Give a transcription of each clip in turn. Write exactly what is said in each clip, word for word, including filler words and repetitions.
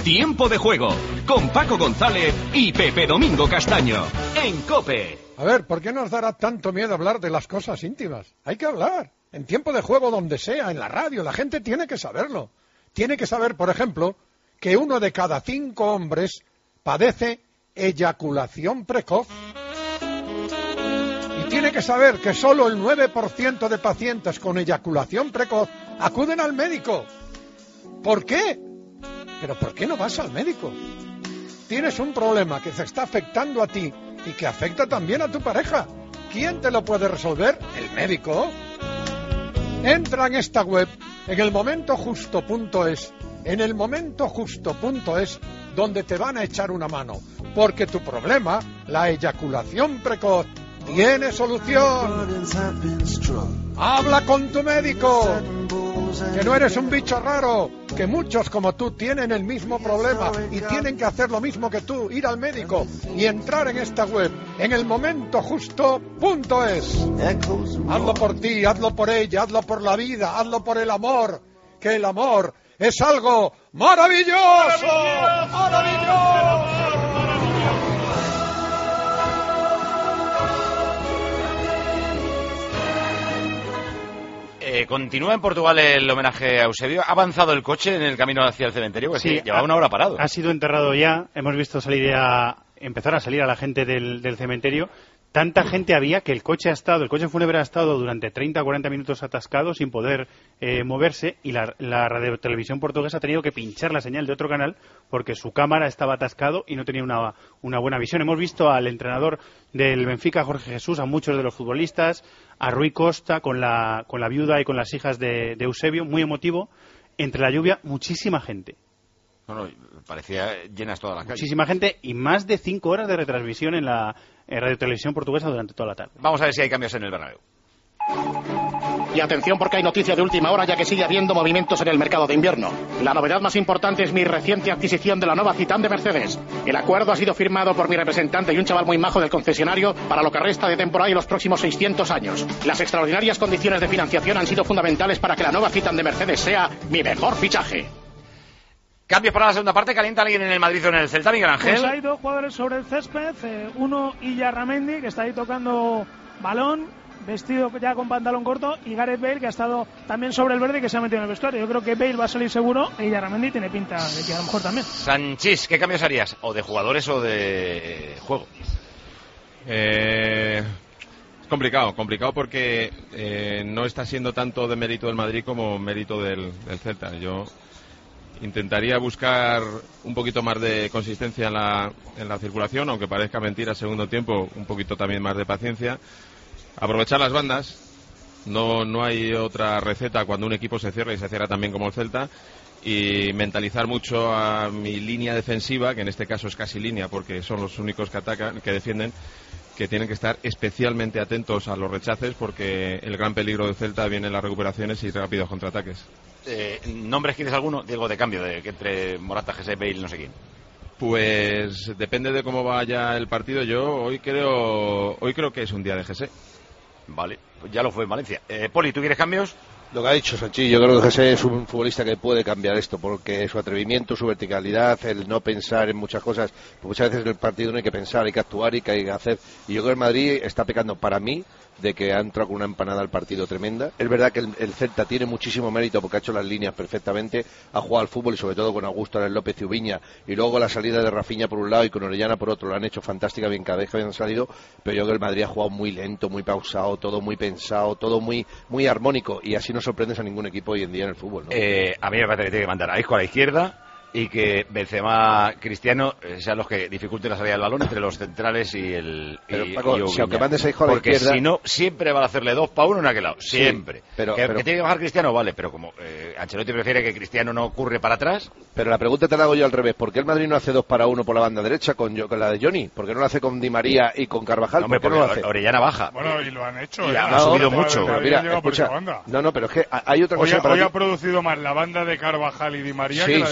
Tiempo de Juego, con Paco González y Pepe Domingo Castaño, en COPE. A ver, ¿por qué nos dará tanto miedo hablar de las cosas íntimas? Hay que hablar. En Tiempo de Juego, donde sea, en la radio, la gente tiene que saberlo. Tiene que saber, por ejemplo, que uno de cada cinco hombres padece eyaculación precoz. Y tiene que saber que solo el nueve por ciento de pacientes con eyaculación precoz acuden al médico. ¿Por qué? ¿Pero por qué no vas al médico? Tienes un problema que te está afectando a ti y que afecta también a tu pareja. ¿Quién te lo puede resolver? ¿El médico? Entra en esta web, en el momento justo punto es, en el momento justo punto es, donde te van a echar una mano. Porque tu problema, la eyaculación precoz, tiene solución. Habla con tu médico. Que no eres un bicho raro, que muchos como tú tienen el mismo problema y tienen que hacer lo mismo que tú, ir al médico y entrar en esta web, en el momento justo punto es. Hazlo por ti, hazlo por ella, hazlo por la vida, hazlo por el amor, que el amor es algo maravilloso, maravilloso. Eh, continúa en Portugal el homenaje a Eusebio. ¿Ha avanzado el coche en el camino hacia el cementerio? Pues sí, lleva una hora parado. Ha sido enterrado ya. Hemos visto salir a, empezar a salir a la gente del, del cementerio. Tanta gente había que el coche ha estado, el coche fúnebre ha estado durante treinta a cuarenta minutos atascado sin poder eh, moverse, y la, la radiotelevisión portuguesa ha tenido que pinchar la señal de otro canal porque su cámara estaba atascado y no tenía una, una buena visión. Hemos visto al entrenador del Benfica, Jorge Jesús, a muchos de los futbolistas, a Rui Costa con la, con la viuda y con las hijas de, de Eusebio, muy emotivo. Entre la lluvia, muchísima gente. No, no, parecía llenas toda la calle. Muchísima gente y más de cinco horas de retransmisión en la en radiotelevisión portuguesa durante toda la tarde. Vamos a ver si hay cambios en el Bernabéu. Y atención, porque hay noticia de última hora, ya que sigue habiendo movimientos en el mercado de invierno. La novedad más importante es mi reciente adquisición de la nueva Citan de Mercedes. El acuerdo ha sido firmado por mi representante y un chaval muy majo del concesionario para lo que resta de temporada y los próximos seiscientos años. Las extraordinarias condiciones de financiación han sido fundamentales para que la nueva Citan de Mercedes sea mi mejor fichaje. Cambios para la segunda parte. ¿Calienta alguien en el Madrid o en el Celta, Miguel Ángel? Pues hay dos jugadores sobre el césped. Eh, uno, Illarramendi, que está ahí tocando balón, vestido ya con pantalón corto, y Gareth Bale, que ha estado también sobre el verde y que se ha metido en el vestuario. Yo creo que Bale va a salir seguro e Illarramendi tiene pinta de que a lo mejor también. Sanchís, ¿qué cambios harías? ¿O de jugadores o de juego? Eh... Complicado, complicado porque eh, no está siendo tanto de mérito del Madrid como mérito del, del Celta. Yo intentaría buscar un poquito más de consistencia en la, en la circulación, aunque parezca mentira, segundo tiempo, un poquito también más de paciencia. Aprovechar las bandas, no, no hay otra receta cuando un equipo se cierra y se cierra también como el Celta, y mentalizar mucho a mi línea defensiva, que en este caso es casi línea porque son los únicos que atacan, que defienden, que tienen que estar especialmente atentos a los rechaces porque el gran peligro del Celta viene en las recuperaciones y rápidos contraataques. Eh, ¿Nombres quieres alguno? Digo, de cambio, de que entre Morata, G C, Bale, no sé quién. Pues depende de cómo vaya el partido. Yo hoy creo hoy creo que es un día de G C. Vale, pues ya lo fue en Valencia. Eh, Poli, ¿tú quieres cambios? Lo que ha dicho Sanchi, yo creo que G C es un futbolista que puede cambiar esto, porque su atrevimiento, su verticalidad, el no pensar en muchas cosas, porque muchas veces en el partido no hay que pensar, hay que actuar y que hay que hacer. Y yo creo que el Madrid está pecando, para mí, de que ha entrado con una empanada al partido tremenda. Es verdad que el, el Celta tiene muchísimo mérito porque ha hecho las líneas perfectamente, ha jugado al fútbol y sobre todo con Augusto Ares López y Ubiña, y luego la salida de Rafinha por un lado y con Orellana por otro, lo han hecho fantástica bien cada vez que habían salido, pero yo creo que el Madrid ha jugado muy lento, muy pausado, todo muy pensado, todo muy muy armónico, y así no sorprendes a ningún equipo hoy en día en el fútbol, ¿no? Eh, a mí me parece que tiene que mandar a Isco a la izquierda y que Benzema, Cristiano eh, sean los que dificulten la salida del balón entre los centrales y el pero, y, Paco, y si aunque mandes a Isco a la porque izquierda, si no siempre van a hacerle dos para uno en aquel lado, siempre. Sí, pero, que, pero, que tiene que bajar Cristiano, vale, pero como eh, Ancelotti prefiere que Cristiano no curre para atrás. Pero la pregunta te la hago yo al revés: ¿por qué el Madrid no hace dos para uno por la banda derecha con, con la de Johnny? ¿Por qué no lo hace con Di María y con Carvajal? No, hombre, ¿por qué no lo hace? Orellana baja. Bueno, y lo han hecho. Y ¿eh? ha subido no, mucho. Pero mira, escucha, no, no, pero es que hay otra hoy cosa ha, para hoy ti. ha producido más la banda de Carvajal y Di María sí, que la de sí, Marcelo pero,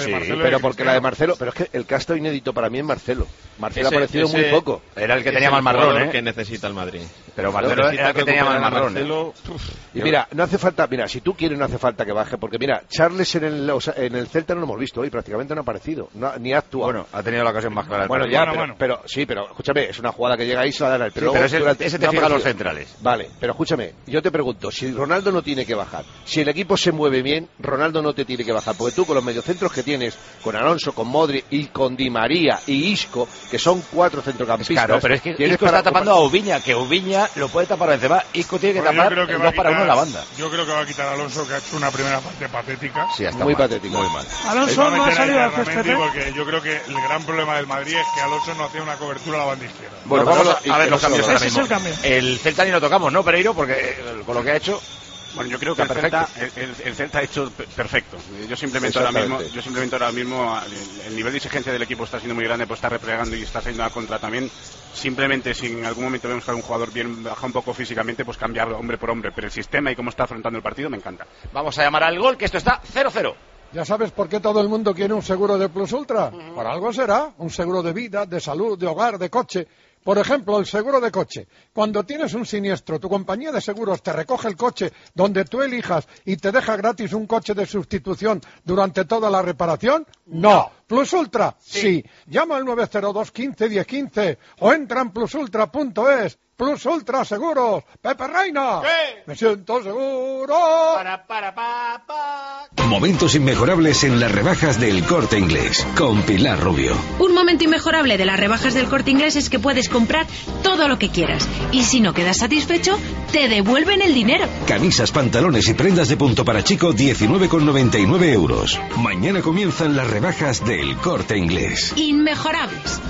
pero porque la de Marcelo, pero es que el casto inédito para mí es Marcelo. Marcelo ese, ha aparecido ese muy poco. Era el que es tenía el más marrón, jugador ¿eh? que necesita el Madrid. Pero Marcelo era el que tenía más marrón. Marcelo, Y mira, no hace falta, mira, si tú quieres no hace falta que baje, porque mira, Charles en el, o sea, en el Celta no lo hemos visto hoy, prácticamente no ha aparecido, no, ni ha actuado. Bueno, ha tenido la ocasión más clara. Bueno, del ya, partido. pero, bueno. pero sí, pero escúchame, es una jugada que llega ahí y se la dan al Sí, pero, pero ese, durante- ese te no ha fija a los aparecido. centrales. Vale, pero escúchame, yo te pregunto, si Ronaldo no tiene que bajar, si el equipo se mueve bien, Ronaldo no te tiene que bajar, porque tú con los mediocentros que tienes, con Alonso, con Modric y con Di María y Isco, que son cuatro centrocampistas. Claro, pero es que tienes Isco para está tapando a Ubiña, que Ubiña lo puede tapar a Benzema. Isco tiene que Bueno, yo tapar creo que el va a dos para uno en la banda. Yo creo que va a quitar a Alonso, que ha hecho una primera parte patética. Sí, está Muy mal, patético. Muy mal. Alonso Va a no ha meter a salido al Illarramendi césped. porque yo creo que el gran problema del Madrid es que Alonso no hacía una cobertura a la banda izquierda. Bueno, Bueno, vamos pero a, a lo- ver y los que no cambios se ahora Ese es mismo. el cambio. El Celta ni lo tocamos, ¿no, Pereiro? Porque eh, con lo que ha hecho... Bueno, yo creo que el Está Celta, el, el- el Celta ha hecho pe- perfecto. Yo simplemente ahora mismo, Exactamente. yo simplemente ahora mismo el, el nivel de exigencia del equipo está siendo muy grande, pues está replegando y está saliendo a contra también. Simplemente si en algún momento vemos que un jugador bien baja un poco físicamente, pues cambiarlo hombre por hombre. Pero el sistema y cómo está afrontando el partido me encanta. Vamos a llamar al gol, que esto está cero cero. ¿Ya sabes por qué todo el mundo quiere un seguro de Plus Ultra? Por algo será, un seguro de vida, de salud, de hogar, de coche. Por ejemplo, el seguro de coche. Cuando tienes un siniestro, tu compañía de seguros te recoge el coche donde tú elijas y te deja gratis un coche de sustitución durante toda la reparación. No. Plus Ultra, sí. Llama al nueve cero dos quince diez quince o entra en plus ultra punto es. Plus Ultra Seguros. Pepe Reina. Me siento seguro. Para, para, pa, pa. Momentos inmejorables en las rebajas del Corte Inglés con Pilar Rubio. Un momento inmejorable de las rebajas del Corte Inglés es que puedes comprar todo lo que quieras. Y si no quedas satisfecho, te devuelven el dinero. Camisas, pantalones y prendas de punto para chico, diecinueve con noventa y nueve euros. Mañana comienzan las rebajas del Corte Inglés. Inmejorables.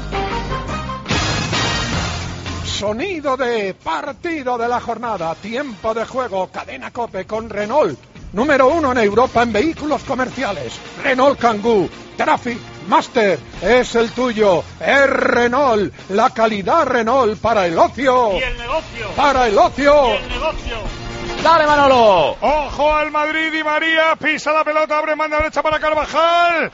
Sonido de partido de la jornada, tiempo de juego, cadena COPE con Renault, número uno en Europa en vehículos comerciales. Renault Kangoo, Traffic Master, es el tuyo, es Renault, la calidad Renault para el ocio. Y el negocio. Para el ocio. Y el negocio. ¡Dale, Manolo! Ojo al Madrid, Di María pisa la pelota, abre manda derecha para Carvajal.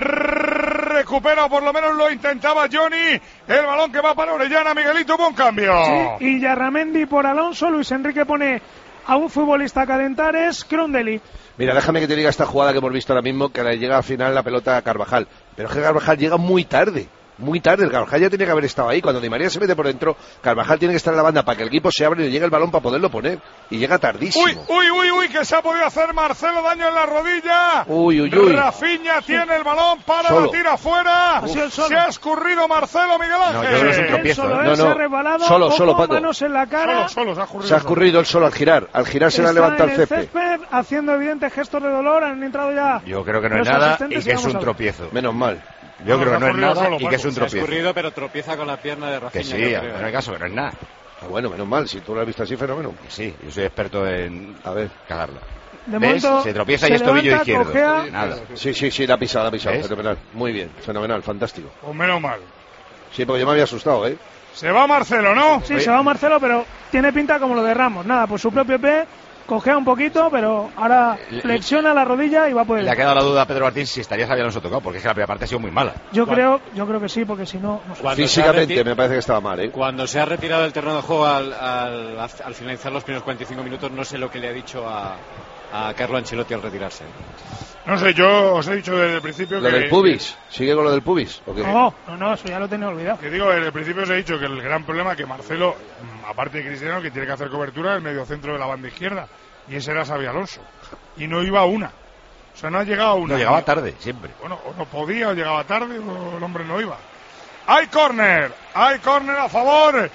Recupera, por lo menos lo intentaba Johnny. El balón que va para Orellana. Miguelito, buen cambio. Sí, y Yarramendi por Alonso. Luis Enrique pone a un futbolista a calentar, es Crondelli. Mira, déjame que te diga esta jugada que hemos visto ahora mismo, que le llega al final la pelota a Carvajal. Pero es que Carvajal llega muy tarde. Muy tarde, el Carvajal ya tenía que haber estado ahí. Cuando Di María se mete por dentro, Carvajal tiene que estar en la banda para que el equipo se abra y le llegue el balón para poderlo poner. Y llega tardísimo. Uy, uy, uy, uy, que se ha podido hacer Marcelo, daño en la rodilla. Uy, uy, uy. Rafinha tiene el balón, para Solo. la tira afuera. Ha sido el solo. Se ha escurrido Marcelo, Miguel Ángel. No, yo creo que es un Él tropiezo, solo, ¿eh? él No, se ha no. resbalado. Solo, ojo, solo, Paco. manos en la cara. Solo, solo, se ha escurrido. Se ha escurrido él solo al girar. Al girar se le ha Está levantado en el el césped. césped haciendo evidentes gestos de dolor. Han entrado ya. Yo creo que no es los nada y asistentes que es vamos un a ver. tropiezo. Menos mal. Yo No, creo se que no ha es escurrido nada solo, y que es Paco. un Se ha tropiezo. pero tropieza con la pierna de Que sí, no hay caso, que no es nada. Ah, bueno, menos mal. Si tú lo has visto así, fenómeno. Sí, yo soy experto en A ver. cagarla. De ¿Ves? momento Se tropieza y se es tobillo levanta, izquierdo. cojea. Nada. Sí, sí, sí, la ha pisado, la ha pisado. ¿Ves? Fenomenal. Muy bien, fenomenal, fantástico. Pues menos mal. Sí, porque yo me había asustado, ¿eh? Se va Marcelo, ¿no? Sí, se va Marcelo, pero tiene pinta como lo de Ramos. Nada, por su propio pie, cojea un poquito, pero ahora flexiona la rodilla y va a poder. Le ha quedado la duda a Pedro Martín si estaría Xabi Alonso tocado, porque es que la primera parte ha sido muy mala. Yo creo, yo creo que sí, porque si no, no sé. Cuando Físicamente se ha reti- me parece que estaba mal, ¿eh? Cuando se ha retirado del terreno de juego al, al, al finalizar los primeros cuarenta y cinco minutos, no sé lo que le ha dicho a, a Carlo Ancelotti al retirarse. No sé, yo os he dicho desde el principio Lo que... del pubis. ¿Sigue con lo del pubis? ¿O qué? No, no, no, eso ya lo tenía olvidado. Que digo, desde el principio os he dicho que el gran problema es que Marcelo, mm, aparte de Cristiano, que tiene que hacer cobertura en el medio centro de la banda izquierda. Y ese era Xabi Alonso. Y no iba a una. O sea, no ha llegado a una. No llegaba tarde, siempre. Bueno, o no podía, o llegaba tarde, o el hombre no iba. Hay córner, hay córner a favor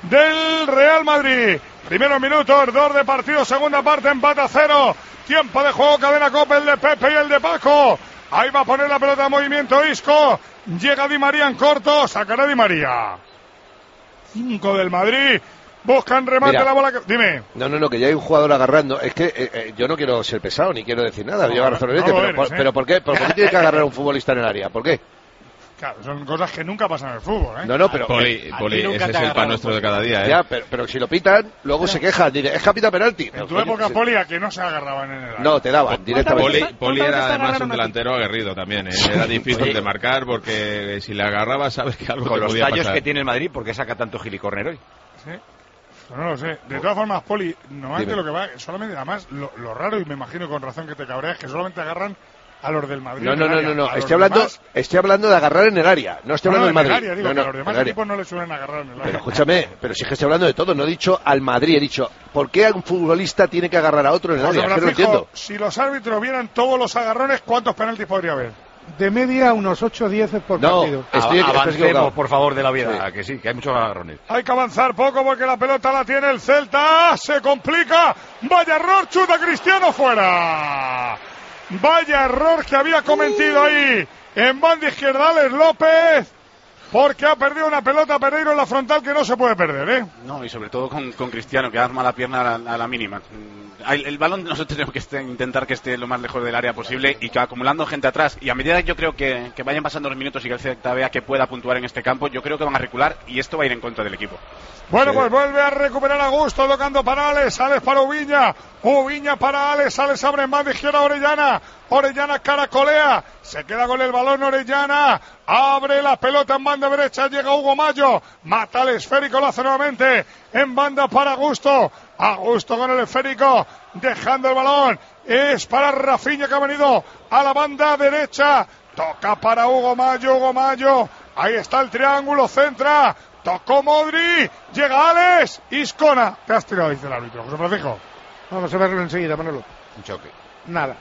del Real Madrid. Primeros minutos, dos de partido, segunda parte, empate a cero. Tiempo de juego, cadena COPE, el de Pepe y el de Paco. Ahí va a poner la pelota en movimiento Isco. Llega Di María en corto, sacará Di María. Cinco del Madrid. Buscan remate. Mira. La bola. Que... Dime. No, no, no, que ya hay un jugador agarrando. Es que eh, eh, yo no quiero ser pesado ni quiero decir nada. No, Lleva no, razón no en este, lo pero, eres, por, ¿eh? pero ¿por qué? ¿Por qué tiene que agarrar a un futbolista en el área? ¿Por qué? Claro, son cosas que nunca pasan en el fútbol, ¿eh? No, no, pero... Poli, Poli ese es el pan nuestro de cada día, ¿eh? Ya, pero, pero si lo pitan, luego se quejan. Dice, es capita penalti. En tu época, sí. Poli, a que no se agarraban en el área. No, te daban directamente. Poli, Poli era además un delantero aguerrido también, ¿eh? Era difícil de marcar porque si le agarrabas sabes que algo Con te los podía tallos pasar. que tiene el Madrid, ¿por qué saca tanto gilicorner hoy? Sí. Pues no lo sé. De todas formas, Poli, normalmente Dime. lo que va, solamente, además, lo, lo raro, y me imagino con razón que te cabreas, es que solamente agarran a los del Madrid. No, en no, el no, área. no, no. A los Estoy hablando, demás- estoy hablando de agarrar en el área. No estoy No, hablando no, del en el Madrid. área, digo, no, que no, a los demás en el área. equipos no le suelen agarrar en el área. Pero escúchame, pero si es que estoy hablando de todo, no he dicho al Madrid, he dicho, ¿por qué un futbolista tiene que agarrar a otro en el José área? Es que no lo Francisco, entiendo. si los árbitros vieran todos los agarrones, ¿cuántos penaltis podría haber? De media, unos ocho o diez por No, partido. estoy, estás Avancemos, equivocado. por favor, de la vida, que sí, que hay muchos agarrones. Hay que avanzar poco porque la pelota la tiene el Celta. Se complica. Vaya error, chuta Cristiano fuera. Vaya error que había cometido ahí en banda izquierda Alex López. Porque ha perdido una pelota Pereiro en la frontal que no se puede perder, ¿eh? No, y sobre todo con, con Cristiano, que arma la pierna a la, a la mínima. El, el balón nosotros tenemos que esté, intentar que esté lo más lejos del área posible y que acumulando gente atrás. Y a medida que yo creo que, que vayan pasando los minutos y que el Celta vea que pueda puntuar en este campo, yo creo que van a recular y esto va a ir en contra del equipo. Bueno, Sí. pues vuelve a recuperar a Gusto, tocando para Alex, Alex para Ubiña, Ubiña para Alex, Alex abre en banda izquierda Orellana, Orellana caracolea, se queda con el balón Orellana, abre la pelota en banda derecha, llega Hugo Mayo, mata al esférico, lo hace nuevamente, en banda para Gusto, a Gusto con el esférico, dejando el balón, es para Rafinha que ha venido a la banda derecha, toca para Hugo Mayo, Hugo Mayo, ahí está el triángulo, centra, tocó Modri, llega Alex, Iscona. Te has tirado, dice el árbitro. José Francisco. Vamos a verlo enseguida, Manolo. Un choque. Nada.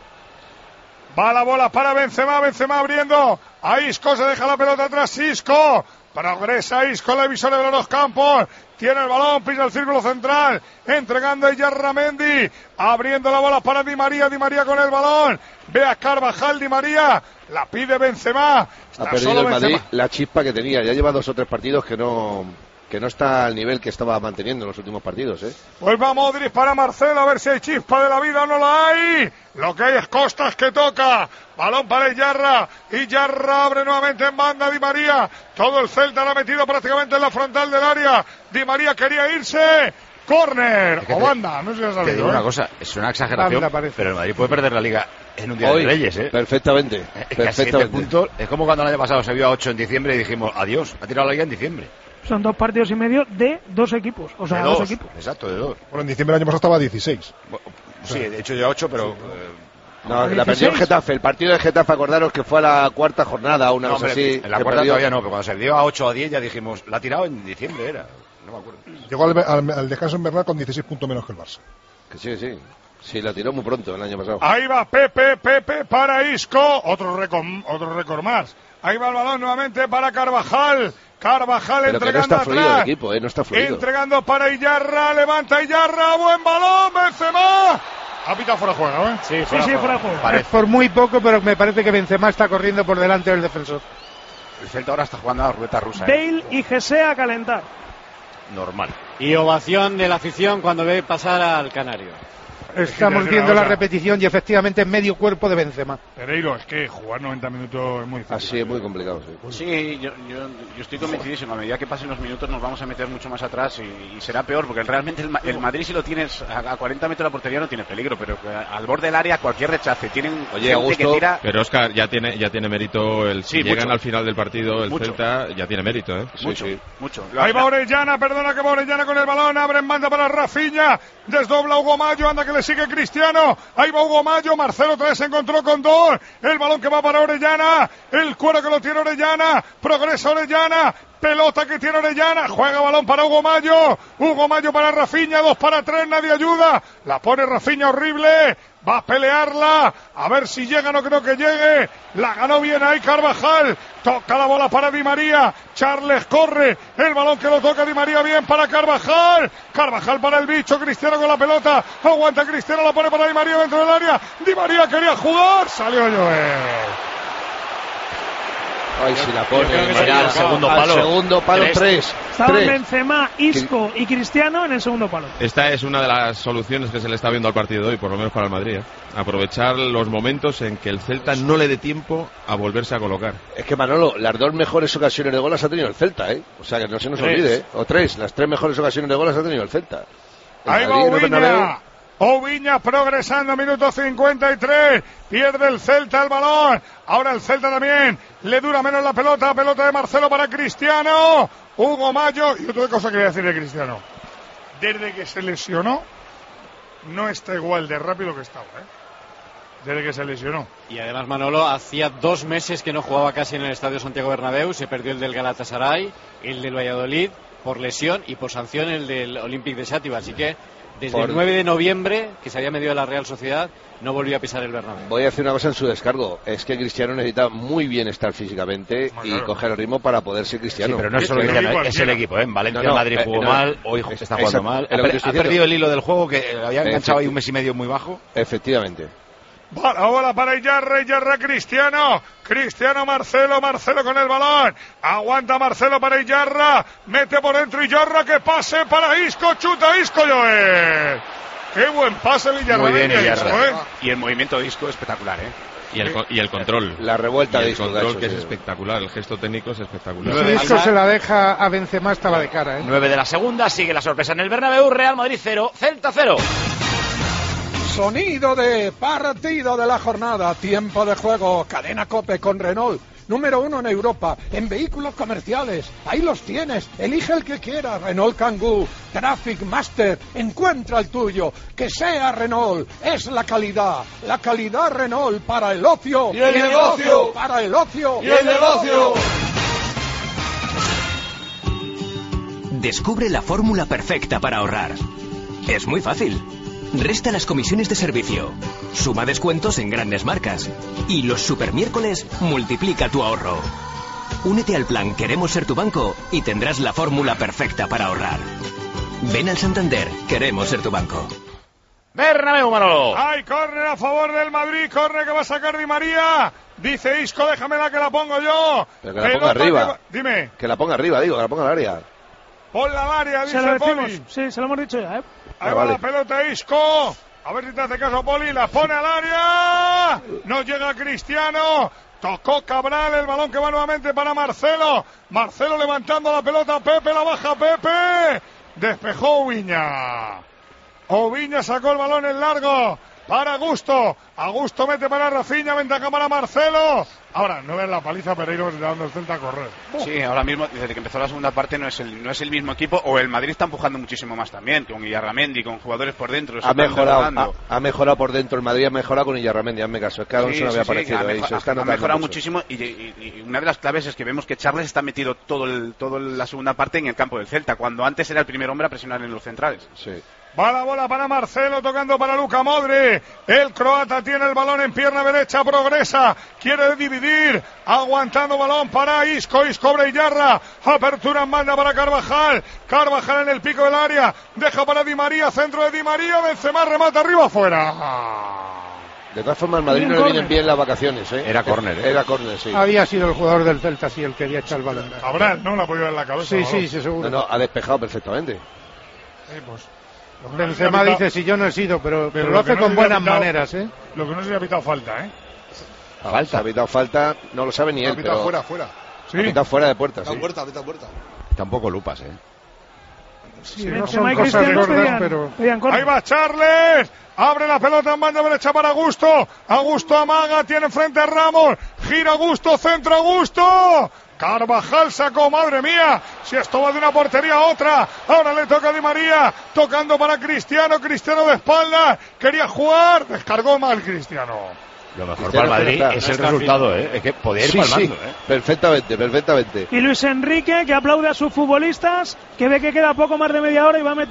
Va la bola para Benzema, Benzema abriendo. A Isco, se deja la pelota atrás, Isco. Progresa Isco, la visora de los campos. Tiene el balón, pisa el círculo central. Entregando a Yarramendi. Abriendo la bola para Di María, Di María con el balón. Ve a Carvajal, Di María. La pide Benzema. Está Ha perdido solo el Madrid Benzema. la chispa que tenía. Ya lleva dos o tres partidos que no que no está al nivel que estaba manteniendo en los últimos partidos, ¿eh? Pues va Modric para Marcelo, a ver si hay chispa de la vida o no la hay. Lo que hay es Costas que toca. Balón para Iyarra. Iyarra abre nuevamente en banda Di María. Todo el Celta lo ha metido prácticamente en la frontal del área. Di María quería irse. Córner Es que o te- banda, no sé si ha Te salido. digo ¿eh? una cosa, es una exageración, Banda parece. pero el Madrid puede perder la Liga en un día Hoy, de Reyes, ¿eh? perfectamente, Es que a siete perfectamente. puntos, es como cuando el año pasado se vio a ocho en diciembre y dijimos, adiós, ha tirado la Liga en diciembre. Son dos partidos y medio de dos equipos. O sea, de dos, dos, equipos. exacto, de dos. Bueno, en diciembre del año pasado estaba a dieciséis. Bueno, sí, de hecho ya ocho, pero... eh, No, la dieciséis. perdió el Getafe. El partido de Getafe, acordaros que fue a la cuarta jornada, una no, cosa hombre, así. en la que cuarta perdió. todavía no, pero cuando se dio a ocho o a diez ya dijimos, la ha tirado en diciembre, era, no me acuerdo. Llegó al, al- al descanso invernal con dieciséis puntos menos que el Barça. Que sí, sí. Sí, la tiró muy pronto el año pasado. Ahí va Pepe, Pepe para Isco. Otro récord, otro récord más. Ahí va el balón nuevamente para Carvajal. Carvajal Pero que no entregando está fluido atrás. el equipo, ¿eh? No está fluido. Entregando para Iyarra, levanta Iyarra, buen balón, Benzema. Ha pitado fuera de juego, ¿eh? Sí, sí, fuera de juego. Es por muy poco, pero me parece que Benzema está corriendo por delante del defensor. El Celta ahora está jugando a la ruleta rusa, ¿eh? Bale y Gese a calentar. Normal. Y ovación de la afición cuando ve pasar al Canario. Estamos Es que viendo una la cosa. repetición y efectivamente medio cuerpo de Benzema. Pereiro, es que jugar noventa minutos es muy difícil. Así es muy complicado, sí. Sí, yo, yo, yo estoy convencidísimo. A medida que pasen los minutos nos vamos a meter mucho más atrás y, y será peor, porque realmente el, Ma- el Madrid, si lo tienes a, a cuarenta metros de la portería, no tiene peligro, pero que al borde del área cualquier rechace. Tienen Oye, gente Augusto, que tira Pero Oscar, ya tiene, ya tiene mérito el si Sí, llegan mucho. al final del partido el Mucho. Celta, ya tiene mérito, ¿eh? Sí, mucho, sí. mucho. Ahí va Orellana, perdona que va Orellana con el balón, abre en banda para Rafinha, desdobla Hugo Mayo, anda que le sigue Cristiano, ahí va Hugo Mayo, Marcelo otra vez se encontró con dos, el balón que va para Orellana, el cuero que lo tiene Orellana, progresa Orellana, pelota que tiene Orellana, juega balón para Hugo Mayo, Hugo Mayo para Rafinha, dos para tres, nadie ayuda, la pone Rafinha horrible, va a pelearla, a ver si llega, no creo que llegue, la ganó bien ahí Carvajal, toca la bola para Di María, Charles corre, el balón que lo toca Di María bien para Carvajal, Carvajal para el bicho, Cristiano con la pelota, aguanta Cristiano, la pone para Di María dentro del área, Di María quería jugar, salió Joel. Ay, si la pone. Al segundo palo. Al segundo palo, tres. tres. Estaban tres. Benzema, Isco y Cristiano en el segundo palo. Esta es una de las soluciones que se le está viendo al partido de hoy, por lo menos para el Madrid. ¿eh? Aprovechar los momentos en que el Celta no le dé tiempo a volverse a colocar. Es que Manolo, las dos mejores ocasiones de gol las ha tenido el Celta, ¿eh? O sea, que no se nos Tres. olvide, ¿eh? O tres, las tres mejores ocasiones de gol las ha tenido el Celta. El Ahí va Madrid, el Bernabéu. Oviña. Oviña progresando, minuto cincuenta y tres. Pierde el Celta el balón. Ahora el Celta también. Le dura menos la pelota. Pelota de Marcelo para Cristiano. Hugo Mayo. Y otra cosa que quería decir de Cristiano. Desde que se lesionó, no está igual de rápido que estaba, ¿eh? Desde que se lesionó. Y además Manolo hacía dos meses que no jugaba casi en el Estadio Santiago Bernabéu. Se perdió el del Galatasaray, el del Valladolid por lesión y por sanción el del Olympique de Xàtiva. Así que desde Por... el nueve de noviembre, que se había medido la Real Sociedad, no volvió a pisar el Bernabéu. Voy a decir una cosa en su descargo. Es que Cristiano necesita muy bien estar físicamente Bueno, y claro. coger el ritmo para poder ser Cristiano. Sí, pero no es solo Es que Cristiano, no hay es el equipo, ¿eh? En Valencia No, no, Madrid eh, jugó no, mal, hoy es- está jugando exacto, mal. es Ha, lo que per- estoy ha diciendo. perdido el hilo del juego que había enganchado ahí Efecti- un mes y medio muy bajo. Efectivamente. Va la bola para Iyarra, Iyarra Cristiano, Cristiano Marcelo, Marcelo con el balón, aguanta Marcelo para Iyarra, mete por dentro Iyarra, que pase para Isco, chuta Isco, Joel. Qué buen pase el Iyarra. Muy bien, Isco, Iyarra. ¿eh? Y el movimiento de Isco espectacular, ¿eh? Y el, co- y el control. La revuelta Y de el Isco, control eso, que es sí. espectacular. El gesto técnico es espectacular. Nueve Si Isco de- se la deja a Benzema, estaba de cara, ¿eh? nueve de la segunda, sigue la sorpresa en el Bernabéu, Real Madrid cero, Celta cero. Sonido de partido de la jornada, tiempo de juego, cadena COPE con Renault, número uno en Europa, en vehículos comerciales, ahí los tienes, elige el que quieras, Renault Kangoo, Traffic Master, encuentra el tuyo, que sea Renault, es la calidad, la calidad Renault para el ocio, ¡Y el negocio! para el ocio, ¡Y el negocio! Descubre la fórmula perfecta para ahorrar. Es muy fácil. Resta las comisiones de servicio, suma descuentos en grandes marcas y los supermiércoles multiplica tu ahorro. Únete al plan Queremos ser tu banco y tendrás la fórmula perfecta para ahorrar. Ven al Santander, queremos ser tu banco. Bernabéu, Manolo. Hay córner a favor del Madrid, córner que va a sacar Di María. Dice Isco, déjamela que la pongo yo. Pero que la Pelota ponga arriba. que va- Dime, Que la ponga arriba, digo, que la ponga al área. ponla al área, Se lo dice decimos, Poli. sí, se lo hemos dicho ya, ¿eh? Ahí Ah, va vale. la pelota Isco. A ver si te hace caso Poli. La pone al área. No llega Cristiano. Tocó Cabral. El balón que va nuevamente para Marcelo. Marcelo levantando la pelota. Pepe la baja. Pepe. Despejó Oviña. Oviña sacó el balón en largo. Para Augusto. Augusto mete para Rafinha. Ventaja para Marcelo. Ahora, no ves la paliza Pereiro que se está dando el Celta a correr. Sí, ahora mismo, desde que empezó la segunda parte, no es el, no es el mismo equipo, o el Madrid está empujando muchísimo más también, con Iyarramendi, con jugadores por dentro. se Ha están mejorado, derrotando. ha, ha mejorado por dentro el Madrid, ha mejorado con Iyarramendi, hazme caso. Es que Alonso Sí, no había sí, sí, aparecido ha ahí, mejor- se está ha notando mejorado mucho. muchísimo y, y- y una de las claves es que vemos que Charles está metido todo el, todo la segunda parte en el campo del Celta, cuando antes era el primer hombre a presionar en los centrales. Sí. Va la bola para Marcelo, tocando para Luka Modric. El croata tiene el balón en pierna derecha, progresa, quiere dividir, aguantando balón para Isco, Isco Breillarra, apertura en banda para Carvajal, Carvajal en el pico del área, deja para Di María, centro de Di María, Benzema remata arriba, afuera. De todas formas, al Madrid no le vienen bien las vacaciones, ¿eh? Era córner, ¿eh? Era córner, sí. Había sido el jugador del Celta, sí, el que había echado el balón. Cabral, no la ha podido ver en la cabeza. Sí, ¿no? sí, sí, seguro. No, no, ha despejado perfectamente. Sí, pues, lo que no Benzema se le ha dice, si yo no he sido, pero, pero Pero lo lo que hace no con se le ha buenas pitado- maneras, ¿eh? Lo que no se le ha pitado falta, ¿eh? Falta. Se ha pitado falta, no lo sabe ni Ha él, pitado pero... fuera, fuera. Sí. Ha pitado fuera de puerta, Pitado sí. puerta, pitado puerta. Tampoco lupas, ¿eh? Sí, Benzema no son y cosas Cristiano gordas, pedían- pero... pedían córner. Ahí va Charles. Abre la pelota en banda derecha para Augusto. Augusto amaga, tiene frente a Ramos. Gira Augusto, centro Augusto. Carvajal sacó, madre mía. Si esto va de una portería a otra. Ahora le toca a Di María. Tocando para Cristiano. Cristiano de espalda. Quería jugar. Descargó mal Cristiano. Lo mejor Cristiano para el Madrid está- es no el está resultado, ¿eh? Es que podía ir Sí, palmando, sí, ¿eh? perfectamente, perfectamente. Y Luis Enrique, que aplaude a sus futbolistas, que ve que queda poco más de media hora y va a meter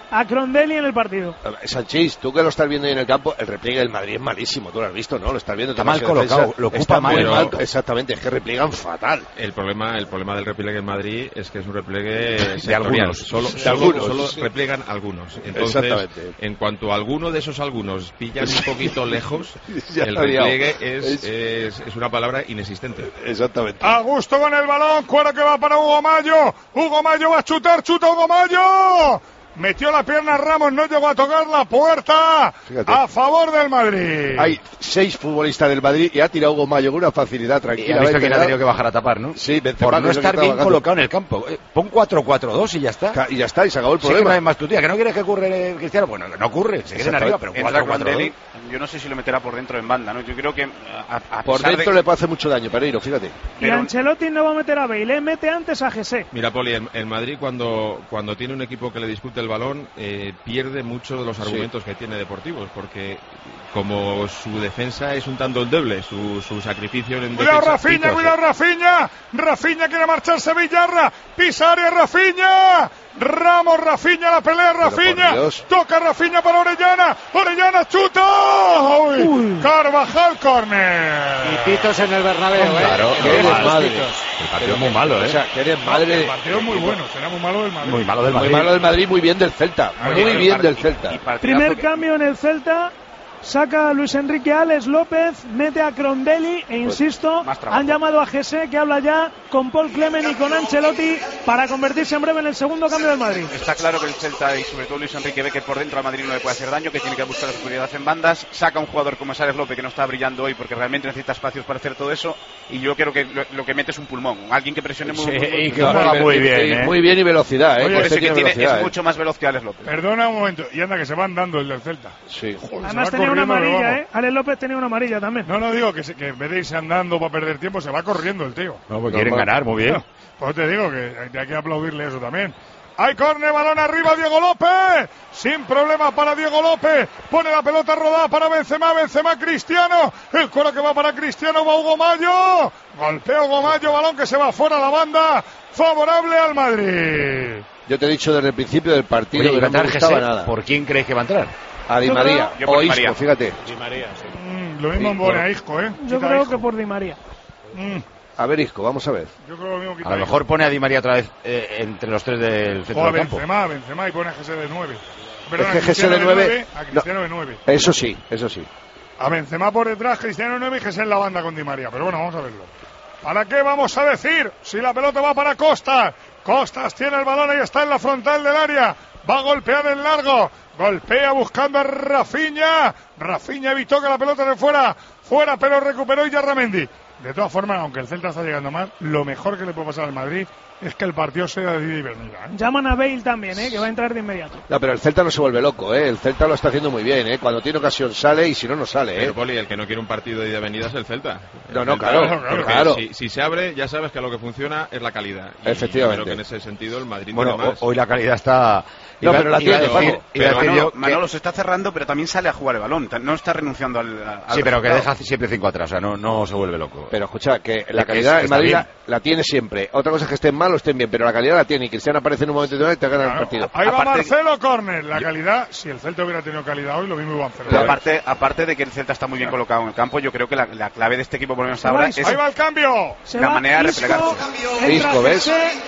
a Crondelli en el partido. Sanchís, tú que lo estás viendo ahí en el campo, el repliegue del Madrid es malísimo, tú lo has visto, ¿no? Lo estás viendo. Está mal colocado, defensa, lo ocupa mal. Muy mal. Exactamente, es que repliegan fatal. El problema, el problema del repliegue en Madrid es que es un repliegue de sectorial. algunos. Solo, de solo, algunos. solo repliegan algunos. Entonces, exactamente. En cuanto a alguno de esos algunos pillan un poquito lejos, el liado. repliegue es, es, es una palabra inexistente. Exactamente. A gusto con el balón, cuero que va para Hugo Mayo. Hugo Mayo va a chutar, chuta Hugo Mayo. Metió la pierna Ramos, no llegó a tocar la puerta. Fíjate. A favor del Madrid. Hay seis futbolistas del Madrid y ha tirado Hugo Mayo con una facilidad tranquila. Y ha visto que ha tenido que bajar a tapar, ¿no? Sí, por no estar bien colocado en el campo. Pon cuatro cuatro dos y ya está. Y ya está, y se acabó el sí, problema. Que no hay más tu tía, que no quieres que ocurre Cristiano. Bueno, no ocurre, se queden arriba, pero cuatro cuatro dos. Yo no sé si lo meterá por dentro en banda, ¿no? Yo creo que a, a por dentro de... le puede hacer mucho daño, Pereiro, fíjate. Y pero... Ancelotti no va a meter a Bale, le mete antes a Jesse. Mira, Poli, el, el Madrid cuando, cuando tiene un equipo que le dispute el balón, eh, pierde muchos de los argumentos sí. que tiene deportivos, porque como su defensa es un tanto endeble, su, su sacrificio en cuidado defensa... Rafinha, picos, cuidado ¿eh? Rafinha, Rafinha quiere marcharse Villarra, pisa área Rafinha, Ramos, Rafinha, la pelea Rafinha, toca Rafinha para Orellana, Orellana chuta, Uy. Uy. Carvajal, córner. Y pitos en el Bernabéu, ¿eh? Claro, que no, madre. El partido es muy malo, ¿eh? O sea, que eres madre. El partido es muy bueno, será muy malo del Madrid. Muy malo del Madrid. Muy malo del Madrid, muy bien del Celta. Muy bien, bien del Celta. Y, y Primer que... cambio en el Celta. Saca a Luis Enrique Alex López, mete a Crondelli e insisto, pues, han llamado a Jesse, que habla ya con Paul Clement y con Ancelotti para convertirse en breve en el segundo cambio del Madrid. Está claro que el Celta y sobre todo Luis Enrique ve que por dentro al Madrid no le puede hacer daño, que tiene que buscar la seguridad en bandas, saca a un jugador como Alex López que no está brillando hoy porque realmente necesita espacios para hacer todo eso y yo creo que lo, lo que mete es un pulmón, alguien que presione muy, sí, muy, muy, y que juega muy bien, ¿eh? Muy bien y velocidad, ¿eh? Oye, Oye, que tiene, velocidad, es ¿eh? mucho más veloz que Alex López. Perdona un momento, y anda que se van dando el del Celta. Sí. Joder, además tenía una amarilla, ¿eh? Alex López tenía una amarilla también. No, no digo que, se, que en vez de irse andando para perder tiempo, se va corriendo el tío. No, porque quieren ganar, muy bien. No, pues te digo que hay que aplaudirle eso también. Hay córner, balón arriba, Diego López. Sin problema para Diego López. Pone la pelota rodada para Benzema, Benzema Cristiano. El cuero que va para Cristiano, va Hugo Mayo. Golpea Hugo Mayo, balón que se va fuera a la banda. Favorable al Madrid. Yo te he dicho desde el principio del partido Oye, que no me gustaba nada. ¿Por quién crees que va a entrar? A Di María o Isco, María. Fíjate. Di María, sí. Mm, lo mismo sí, pone a Isco, ¿eh? Yo Quita creo Isco. que por Di María. Mm. A ver, Isco, vamos a ver. Yo creo lo mismo quita a lo Isco. mejor pone a Di María otra vez eh, entre los tres del centro o a del campo. Benzema, Benzema y pone a Jesse de nueve. Perdón, es que Jesse de nueve. A Cristiano de nueve. Eso sí, eso sí. A Benzema por detrás, Cristiano de nueve y Jesse en la banda con Di María. Pero bueno, vamos a verlo. ¿Para qué vamos a decir? Si la pelota va para Costas. Costas tiene el balón, ahí está en la frontal del área. Va a golpear en largo. Golpea buscando a Rafinha. Rafinha evitó que la pelota se fuera. Fuera, pero recuperó Yarramendi. De todas formas, aunque el Celta está llegando mal, lo mejor que le puede pasar al Madrid es que el partido sea de ida y venida, ¿eh? Llaman a Bale también, ¿eh? Que va a entrar de inmediato. No, pero el Celta no se vuelve loco, ¿eh? El Celta lo está haciendo muy bien, ¿eh? Cuando tiene ocasión sale y si no, no sale, ¿eh? Pero, Poli, el que no quiere un partido de ida y venida es el Celta. El no, no, Celta, claro, claro. claro. Si, si se abre, ya sabes que lo que funciona es la calidad. Y, efectivamente. Pero que en ese sentido el Madrid bueno, tiene más. Hoy la calidad está... No, iba, pero la tiene, decir, pero Manolo, que... Manolo se está cerrando, pero también sale a jugar el balón. No está renunciando al... al sí, pero resultado. que deja siempre cinco atrás, o sea, no, no se vuelve loco. Pero escucha, que la calidad el Madrid la, la tiene siempre. Otra cosa es que estén mal o estén bien, pero la calidad la tiene. Y Cristiano aparece en un momento determinado y te gana claro, el partido. Ahí va aparte, Marcelo Córner. La calidad, si el Celta hubiera tenido calidad hoy, lo mismo iba a hacer. Aparte, aparte de que el Celta está muy bien claro. colocado en el campo, yo creo que la, la clave de este equipo, por lo menos ahora, es ahí va el cambio. Se la va manera de Isco, replegarse. Isco, ¿ves?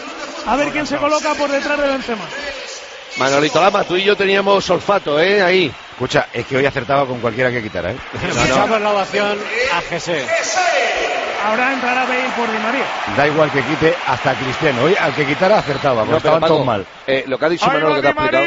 A ver quién se coloca por detrás de Benzema. Manolito Lama, tú y yo teníamos olfato, ¿eh? Ahí. Escucha, es que hoy acertaba con cualquiera que quitara, ¿eh? Escuchamos no, no. la ovación a Jesse. Ahora entrará Bale por Di María. Da igual que quite hasta Cristiano. Hoy al que quitara acertaba, porque no, estaban Paco, todos mal. Eh, lo que ha dicho Manolo que te ha explicado.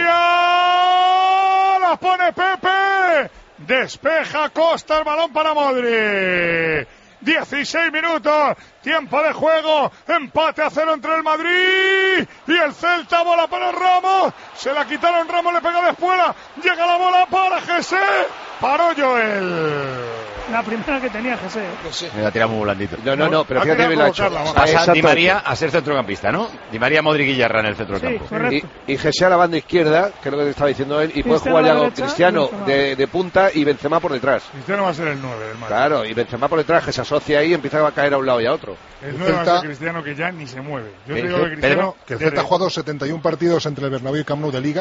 ¡La pone Pepe! Despeja Costa el balón para Modric. dieciséis minutos, tiempo de juego, empate a cero entre el Madrid y el Celta, bola para Ramos, se la quitaron, Ramos le pega de espuela, llega la bola para Jesse, paró Joel. La primera que tenía Jesse. Me la tiramos muy blandito. No, no, no, pero fíjate bien la ha hecho. Pasa Di María a ser centrocampista, ¿no? Di María, Modric y Guillerra en el centro del sí, campo. Correcto. Y, y Jesse a la banda izquierda, que es lo que te estaba diciendo él, y puede jugar ya con Cristiano de, de punta y Benzema por detrás. Cristiano va a ser el nueve del Madrid. Claro, y Benzema por detrás, que se asocia ahí y empieza a caer a un lado y a otro. El nueve va a ser Cristiano, que ya ni se mueve. Yo te digo que Cristiano... Que el Celta ha jugado setenta y uno partidos entre el Bernabéu y Camp Nou de Liga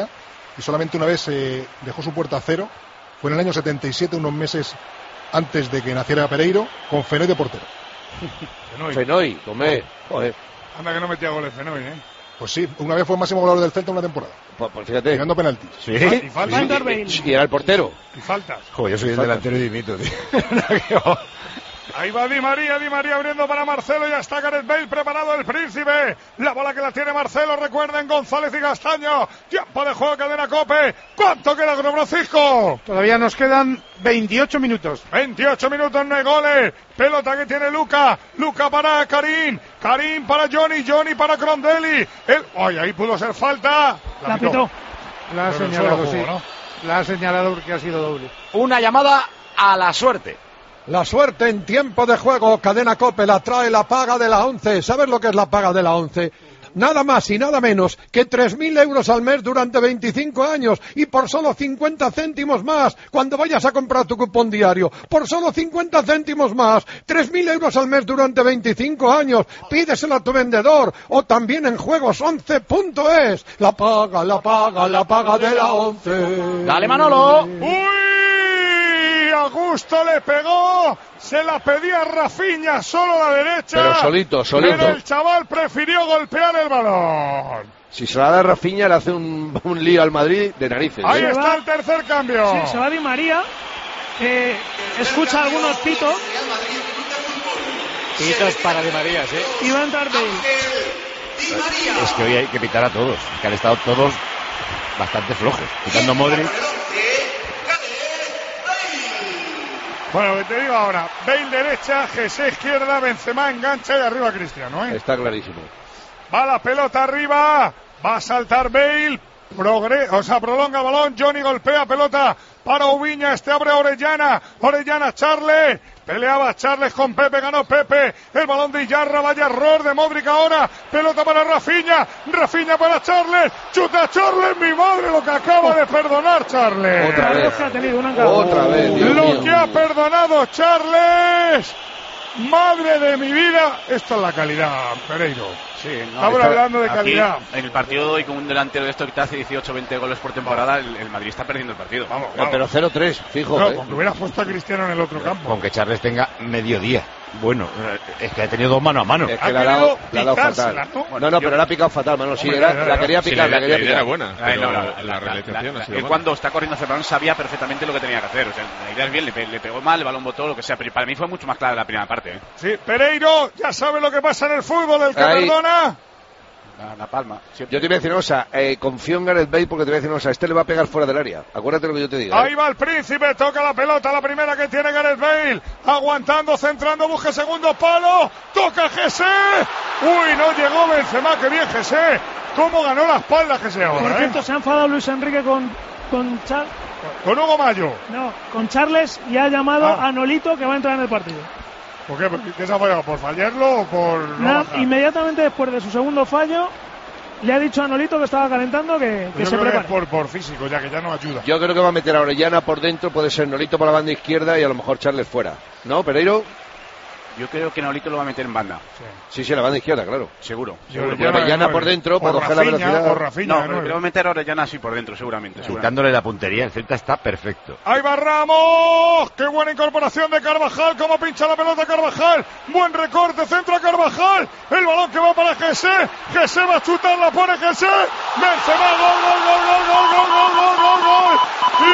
y solamente una vez eh, dejó su puerta a cero. Fue en el año setenta y siete, unos meses antes de que naciera Pereiro, con Fenoy de portero. Fenoy, Fenoy tomé. Joder. Anda que no metía goles Fenoy, ¿eh? Pues sí, una vez fue máximo goleador del Celta una temporada. Pues, pues fíjate. Llegando penaltis. Sí. Y faltas. Sí, y era el portero. Y faltas. Joder, yo soy el delantero y dimito, tío. Ahí va Di María, Di María abriendo para Marcelo, ya está Gareth Bale preparado el príncipe, la bola que la tiene Marcelo, recuerden González y Castaño, tiempo de juego, cadena COPE, ¿cuánto queda con Francisco? Todavía nos quedan veintiocho minutos. veintiocho minutos, no hay goles, pelota que tiene Luca, Luca para Karim, Karim para Johnny, Johnny para Crondelli, el... ¡ay, ahí pudo ser falta! La, la pitó. La ha Pero señalado, juego, sí. ¿no? La ha señalado porque ha sido doble. Una llamada a la suerte. La suerte en tiempo de juego, cadena COPE, la trae la paga de la ONCE. ¿Sabes lo que es la paga de la ONCE? Nada más y nada menos que tres mil euros al mes durante veinticinco años y por solo cincuenta céntimos más cuando vayas a comprar tu cupón diario. Por solo cincuenta céntimos más, tres mil euros al mes durante veinticinco años. Pídeselo a tu vendedor o también en juegos once punto es. La paga, la paga, la paga de la ONCE. Dale, Manolo. ¡Uy! Augusto le pegó, se la pedía Rafinha solo a la derecha. Pero solito, solito. Pero el chaval prefirió golpear el balón. Si se la da Rafinha le hace un, un lío al Madrid de narices. Ahí ¿eh? está el tercer cambio. Sí, se va Di María. Eh, escucha algunos pitos. Pitos para Di María, sí. Y va a entrar Bale. Es que hoy hay que pitar a todos, que han estado todos bastante flojos, quitando Modric. Bueno, que te digo ahora, Bale derecha, Jesé izquierda, Benzema engancha y arriba Cristiano, ¿eh? Está clarísimo. Va la pelota arriba, va a saltar Bale, progre o sea, prolonga el balón, Johnny golpea pelota para Ubiña, este abre Orellana, Orellana Charles, peleaba Charles con Pepe, ganó Pepe, el balón de Iyarra, vaya error de Modric ahora, pelota para Rafinha, Rafinha para Charles, chuta Charles, mi madre lo que acaba de perdonar Charles. Otra vez, ha tenido una otra vez, Dios lo mío. que ha perdonado Charles, madre de mi vida, esto es la calidad, Pereiro. Sí, no, Estamos hablando de aquí, calidad. En el partido de hoy, con un delantero de esto que te hace dieciocho veinte goles por temporada, el, el Madrid está perdiendo el partido. Vamos, No, vamos. pero cero tres, fijo. No, ¿eh? con que hubieras puesto a Cristiano en el otro campo. Con que Charles tenga mediodía. Bueno, es que ha tenido dos mano a mano. Es Ha que le ha querido dado, le ha dado picársela, fatal. ¿no? No, no, Yo- pero la ha picado fatal, Manolo. Sí, Hombre, era- era- la quería Sí, picar, la, la quería la idea era picar. buena, Ay, pero no, la, la- la- la- realización la- ha sido él mala. cuando está corriendo hacia el balón sabía perfectamente lo que tenía que hacer. O sea, la idea es bien, le, pe- le pegó mal, el balón botó, lo que sea. Pero para mí fue mucho más clara la primera parte. ¿eh? Sí, Pereiro, ya sabe lo que pasa en el fútbol, el que Ahí. perdona. La, la palma. Siempre. Yo te voy a decir una cosa, eh, confío en Gareth Bale porque te voy a decir una cosa, este le va a pegar fuera del área. Acuérdate lo que yo te digo. ¿eh? Ahí va el príncipe, toca la pelota, la primera que tiene Gareth Bale, aguantando, centrando, busca segundo palo, toca Jesé. Uy, no llegó Benzema, que bien Jesé. ¿Cómo ganó la espalda Jesé Por ahora? cierto, ¿eh? se ha enfadado Luis Enrique con, con, Char- Con Hugo Mayo. no, con Charles y ha llamado Ah. a Nolito, que va a entrar en el partido. ¿Por qué? ¿Por qué se ha fallado? ¿Por fallarlo o por no Nada, bajar? inmediatamente después de su segundo fallo, le ha dicho a Nolito que estaba calentando que, que Yo se creo que es prepare. por, por físico, ya que ya no ayuda. Yo creo que va a meter a Orellana por dentro, puede ser Nolito por la banda izquierda y a lo mejor Charles fuera. ¿No, Pereiro? Yo creo que Nolito lo va a meter en banda. Sí, sí, a la banda izquierda, claro. Seguro. Yo seguro. Y Orellana por dentro para o coger la Rafinha, velocidad. o Rafinha, No, de pero nueve. creo meter a Orellana así por dentro, seguramente. seguramente. Quitándole la puntería, el Celta está perfecto. Ahí va Ramos, qué buena incorporación de Carvajal, cómo pincha la pelota Carvajal, buen recorte, centro a Carvajal, el balón que va para Jesé, Jesé va a chutar, la pone Jesé, Benzema, gol, gol, gol, gol, gol, gol, gol, gol, gol, gol, y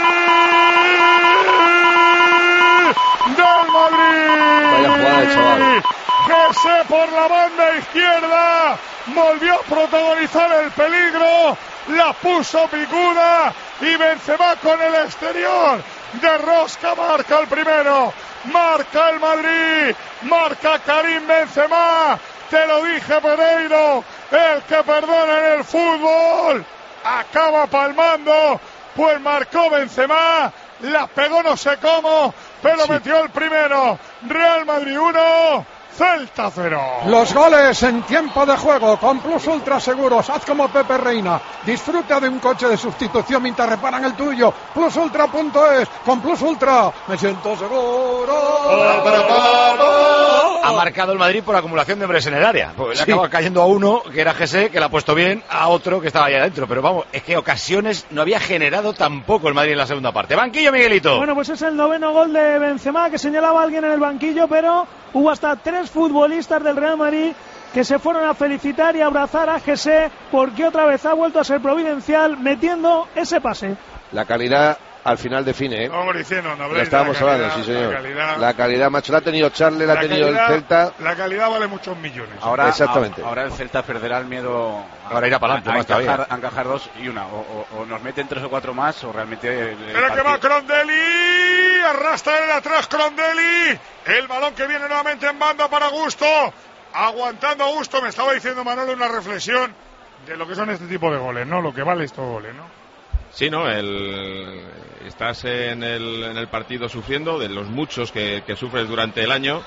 gol del Madrid. Vaya jugada del chaval. Jesé por la banda izquierda, volvió a protagonizar el peligro, la puso picuda y Benzema con el exterior de rosca marca el primero, marca el Madrid, marca Karim Benzema, te lo dije Pereiro, el que perdona en el fútbol, acaba palmando, pues marcó Benzema, la pegó no sé cómo, pero Sí. metió el primero, Real Madrid uno, Celta cero. Los goles en tiempo de juego con Plus Ultra Seguros. Haz como Pepe Reina. Disfruta de un coche de sustitución mientras reparan el tuyo. plus ultra punto es. Con Plus Ultra me siento seguro. ha marcado el Madrid por acumulación de hombres en el área. Pues le Sí. acaba cayendo a uno, que era G C, que le ha puesto bien, a otro que estaba ahí adentro. Pero vamos, es que ocasiones no había generado tampoco el Madrid en la segunda parte. Banquillo, Miguelito. Bueno, pues es el noveno gol de Benzema, que señalaba a alguien en el banquillo, pero hubo hasta tres futbolistas del Real Madrid que se fueron a felicitar y a abrazar a G C porque otra vez ha vuelto a ser providencial metiendo ese pase. La calidad al final define, ¿eh? Vamos diciendo, no Lo habléis de estábamos la calidad, hablando, sí señor. La calidad, La calidad, macho, la ha tenido Charles, la ha tenido calidad- el Celta. La calidad vale muchos millones. Ahora, Exactamente. a- ahora el Celta perderá el miedo a, Ahora irá para adelante, a, más todavía. encajar, a encajar dos y una. O, o- o nos meten tres o cuatro más o realmente... el- el Pero que va partido- Crondelli, arrastra el atrás Crondelli, el balón que viene nuevamente en banda para Gusto, aguantando a Gusto. Me estaba diciendo Manolo una reflexión de lo que son este tipo de goles, ¿no? Lo que vale estos goles, ¿no? Sí, ¿no? El, estás en el, en el partido sufriendo, de los muchos que, que sufres durante el año,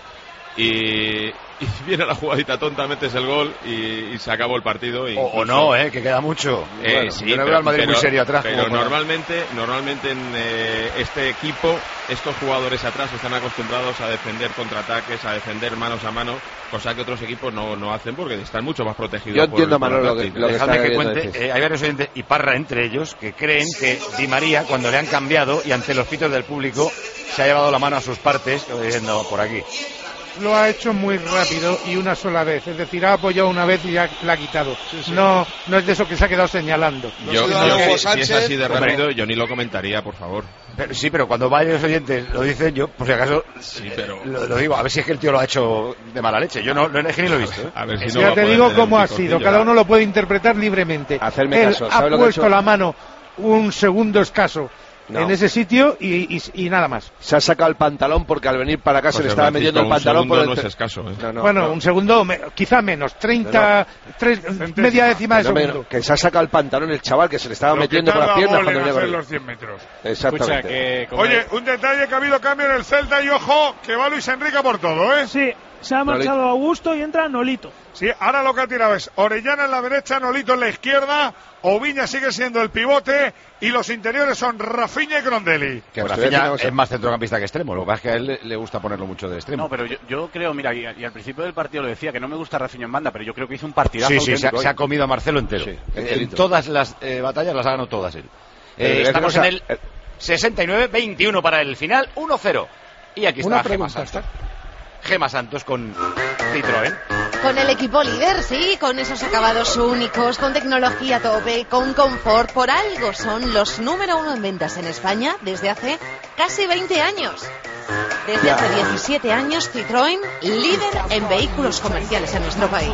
y, y viene la jugadita tonta, metes el gol y, y se acabó el partido. O, o no, eh, que queda mucho. Eh, Bueno, sí, yo no pero, veo al Madrid pero- muy serio atrás. pero como para- normalmente, normalmente en eh, este equipo, estos jugadores atrás están acostumbrados a defender contraataques, a defender manos a mano, cosa que otros equipos no, no hacen porque están mucho más protegidos. Yo por- entiendo, por Manolo, la lo que- táctica. lo que Dejadme está que queriendo cuente, decir. eh, hay varios oyentes, y Parra entre ellos, que creen que Di María, cuando le han cambiado y ante los pitos del público, se ha llevado la mano a sus partes, como diciendo, por aquí. Lo ha hecho muy rápido y una sola vez, es decir, ha apoyado una vez y ya la ha quitado. No, no es de eso que se ha quedado señalando. Yo, No se lo yo da si- Hugo si, Sánchez, es así de hombre. rápido, yo ni lo comentaría, por favor. Pero, sí, pero cuando varios oyentes lo dicen, yo, por si acaso, Sí, pero... lo, lo digo, a ver si es que el tío lo ha hecho de mala leche. Yo no, no es que ni lo he visto. ¿eh? A ver si no va Ya a te poder digo tener cómo un ha picorcillo. sido, cada uno lo puede interpretar libremente. Hacerme Él caso, ha ¿sabe lo que ha puesto hecho? la mano un segundo escaso No. en ese sitio y, y- y nada más. Se ha sacado el pantalón porque al venir para acá se José le estaba Francisco, metiendo el un pantalón por segundo el... no es escaso, ¿eh? No, no, bueno, no. un segundo, me- quizá menos, treinta, tres, media décima de No, me- segundo. que se ha sacado el pantalón el chaval que se le estaba Lo que metiendo por tarda las piernas Gol en cuando venía hacer por los cien metros. ahí. Exactamente. que como- Oye, un detalle, que ha habido cambio en el Celta y ojo, que va Luis Enrique por todo, ¿eh? Sí, se ha marchado Augusto y entra Nolito. Sí, ahora lo que ha tirado es Orellana en la derecha, Nolito en la izquierda, Oviña sigue siendo el pivote y los interiores son Rafinha y Crondelli. Que Pues te voy a decir Rafinha una cosa. es más centrocampista que extremo. Lo que pasa es que a él le, le gusta ponerlo mucho de extremo. No, pero yo, yo creo, mira, y, y al principio del partido lo decía, que no me gusta Rafinha en banda, pero yo creo que hizo un partidazo Sí, sí, se ha, auténtico se ha hoy. comido a Marcelo entero. Sí, en enterito. todas las eh, batallas las ha ganado todas él. Pero Eh, te voy a estamos decir en una el cosa, sesenta y nueve veintiuno para el final, uno cero. Y aquí Una está Gema pregunta, Santos. Gema Santos con Citroën. Con el equipo líder, sí, con esos acabados únicos, con tecnología a tope, con confort. Por algo son los número uno en ventas en España desde hace casi veinte años. Desde hace diecisiete años, Citroën, líder en vehículos comerciales en nuestro país.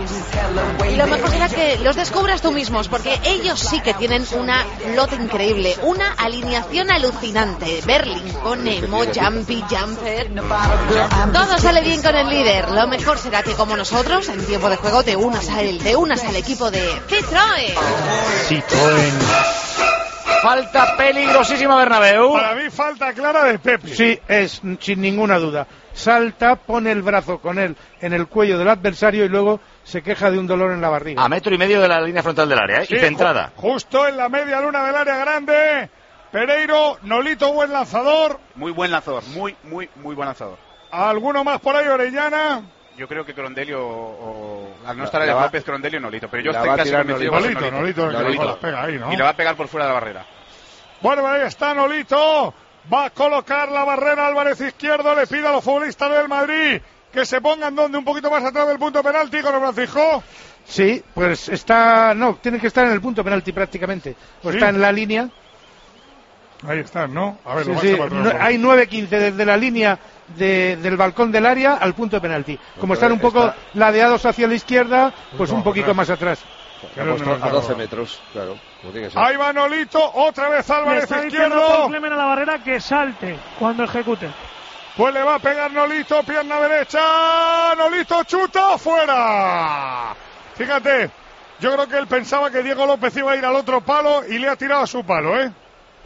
Y lo mejor será que los descubras tú mismos, porque ellos sí que tienen una flota increíble, una alineación alucinante. Berlingon, Emo, Jumpy, Jumper. Todo sale bien con el líder. Lo mejor será que, como nosotros, en tiempo de juego te unas a él, te unas al equipo de Citroën. Citroën. Falta peligrosísima Bernabéu. Para mí falta clara de Pepe. Sí, es sin ninguna duda. Salta, pone el brazo con él en el cuello del adversario y luego se queja de un dolor en la barriga. A metro y medio de la línea frontal del área, ¿eh? Sí, y centrada. ju- justo en la media luna del área grande. Pereiro, Nolito, buen lanzador. Muy buen lanzador, muy, muy, muy buen lanzador. ¿Alguno más por ahí, Orellana? Yo creo que Crondelli o, o- al no La- estar la Alex va- López, Crondelli o Nolito, pero yo la estoy va a casi tirar convencido que va a ser Nolito, Nolito, el que Nolito. la pega ahí, ¿no? Y le va a pegar por fuera de la barrera. Bueno, ahí está Nolito. Va a colocar la barrera Álvarez izquierdo. Le pide a los futbolistas del Madrid que se pongan donde un poquito más atrás del punto penalti con el Francisco. Sí, pues está, no, tiene que estar en el punto penalti prácticamente. Pues Sí. está en la línea. Ahí están, ¿no? A ver, Sí, lo sí, más que va a no- traer. hay nueve quince desde la línea de- del balcón del área al punto penalti. Como están un poco está- ladeados hacia la izquierda, pues un poquito más atrás. Ha puesto a doce metros, claro. Como tiene que ser. Ahí va Nolito, otra vez Le Álvarez está diciendo izquierdo. Paul Clemen a la barrera que salte cuando ejecute. Pues le va a pegar Nolito, pierna derecha. Nolito chuta, fuera. Fíjate, yo creo que él pensaba que Diego López iba a ir al otro palo y le ha tirado a su palo, ¿eh?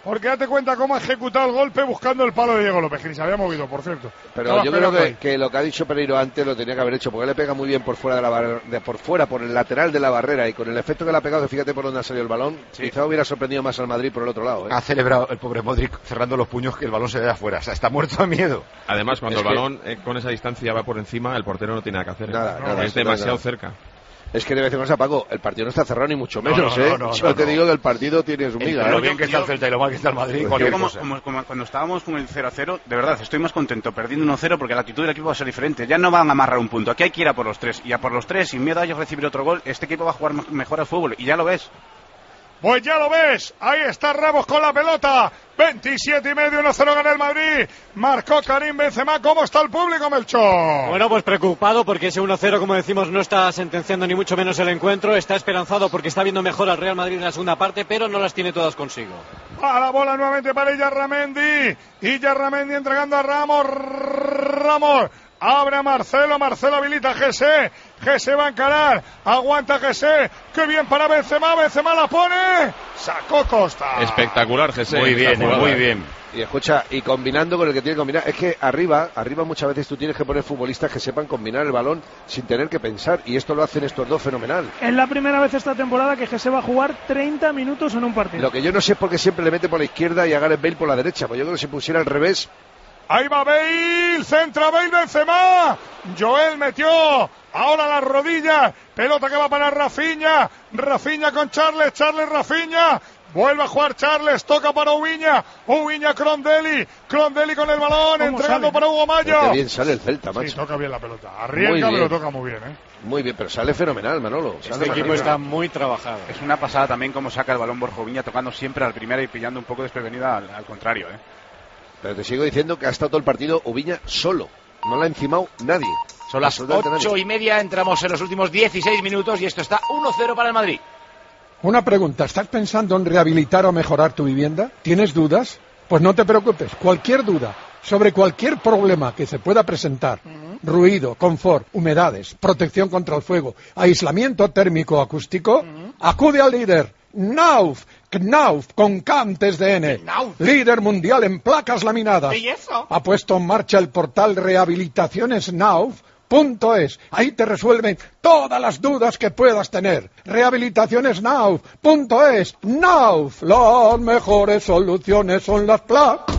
Porque date cuenta cómo ha ejecutado el golpe buscando el palo de Diego López, que ni se había movido, por cierto. Pero Estaba yo creo que, ahí. que lo que ha dicho Pereiro antes lo tenía que haber hecho, porque le pega muy bien por fuera de la bar- de por fuera, por el lateral de la barrera, y con el efecto que le ha pegado, fíjate por dónde ha salido el balón, sí. Quizá hubiera sorprendido más al Madrid por el otro lado. ¿eh? Ha celebrado el pobre Modric cerrando los puños que el balón se vea afuera, o sea, está muerto de miedo. Además, cuando Es el que- balón eh, con esa distancia va por encima, el portero no tiene nada que hacer. ¿eh? Nada, nada, es nada, demasiado nada. cerca. Es que debe decir una cosa, Paco, el partido no está cerrado ni mucho No, menos, no, no, ¿eh? no, Yo no, te no. digo que el partido tiene su miga. Lo ¿eh? bien que está el Celta y lo mal que está el Madrid. Yo cualquier como, cosa. como- como cuando estábamos con el cero a cero, de verdad, estoy más contento perdiendo uno cero porque la actitud del equipo va a ser diferente. Ya no van a amarrar un punto, aquí hay que ir a por los tres. Y a por los tres, sin miedo a ellos recibir otro gol, este equipo va a jugar mejor al fútbol. Y ya lo ves. Pues ya lo ves, ahí está Ramos con la pelota, veintisiete y medio, uno cero gana el Madrid, marcó Karim Benzema. ¿Cómo está el público, Melchor? Bueno, pues preocupado porque ese uno cero, como decimos, no está sentenciando ni mucho menos el encuentro, está esperanzado porque está viendo mejor al Real Madrid en la segunda parte, pero no las tiene todas consigo. A la bola nuevamente para Illarramendi, Illarramendi entregando a Ramos, Ramos, abre a Marcelo, Marcelo habilita a Jesse, Jesse va a encarar, aguanta Jesse, qué bien para Benzema, Benzema la pone, sacó Costa. Espectacular, Jesse. Muy bien, Esta jugada. muy bien. Y escucha, y combinando con el que tiene que combinar, es que arriba, arriba muchas veces tú tienes que poner futbolistas que sepan combinar el balón sin tener que pensar, y esto lo hacen estos dos fenomenal. Es la primera vez esta temporada que Jesse va a jugar treinta minutos en un partido. Lo que yo no sé es por qué siempre le mete por la izquierda y a Gareth Bale por la derecha, pues yo creo que si pusiera al revés. Ahí va Bale, centra Bale, Benzema, Joel metió, ahora las rodillas, pelota que va para Rafinha, Rafinha con Charles, Charles Rafinha, vuelve a jugar Charles, toca para Ubiña, Ubiña Crondelli, Crondelli con el balón, entregando sale? para Hugo Mayo. Pero qué bien sale el Celta, macho. Sí, toca bien la pelota, Muy arriesga bien. pero toca muy bien, ¿eh? Muy bien, pero sale fenomenal, Manolo. Sale Este equipo fenomenal. está muy trabajado. Es una pasada también cómo saca el balón Borja Viña tocando siempre al primera y pillando un poco desprevenida al, al contrario, ¿eh? Pero te sigo diciendo que ha estado todo el partido Ubiña solo. No la ha encimado nadie. Son las Absolutamente ocho nadie. y media, entramos en los últimos dieciséis minutos y esto está uno cero para el Madrid. Una pregunta, ¿estás pensando en rehabilitar o mejorar tu vivienda? ¿Tienes dudas? Pues no te preocupes, cualquier duda sobre cualquier problema que se pueda presentar, ruido, confort, humedades, protección contra el fuego, aislamiento térmico acústico, acude al líder, Knauf, Knauf, con K antes de N, líder mundial en placas laminadas. ¿Y eso? Ha puesto en marcha el portal rehabilitaciones Knauf punto es. Ahí te resuelven todas las dudas que puedas tener. Rehabilitaciones Knauf punto es. Knauf, las mejores soluciones son las placas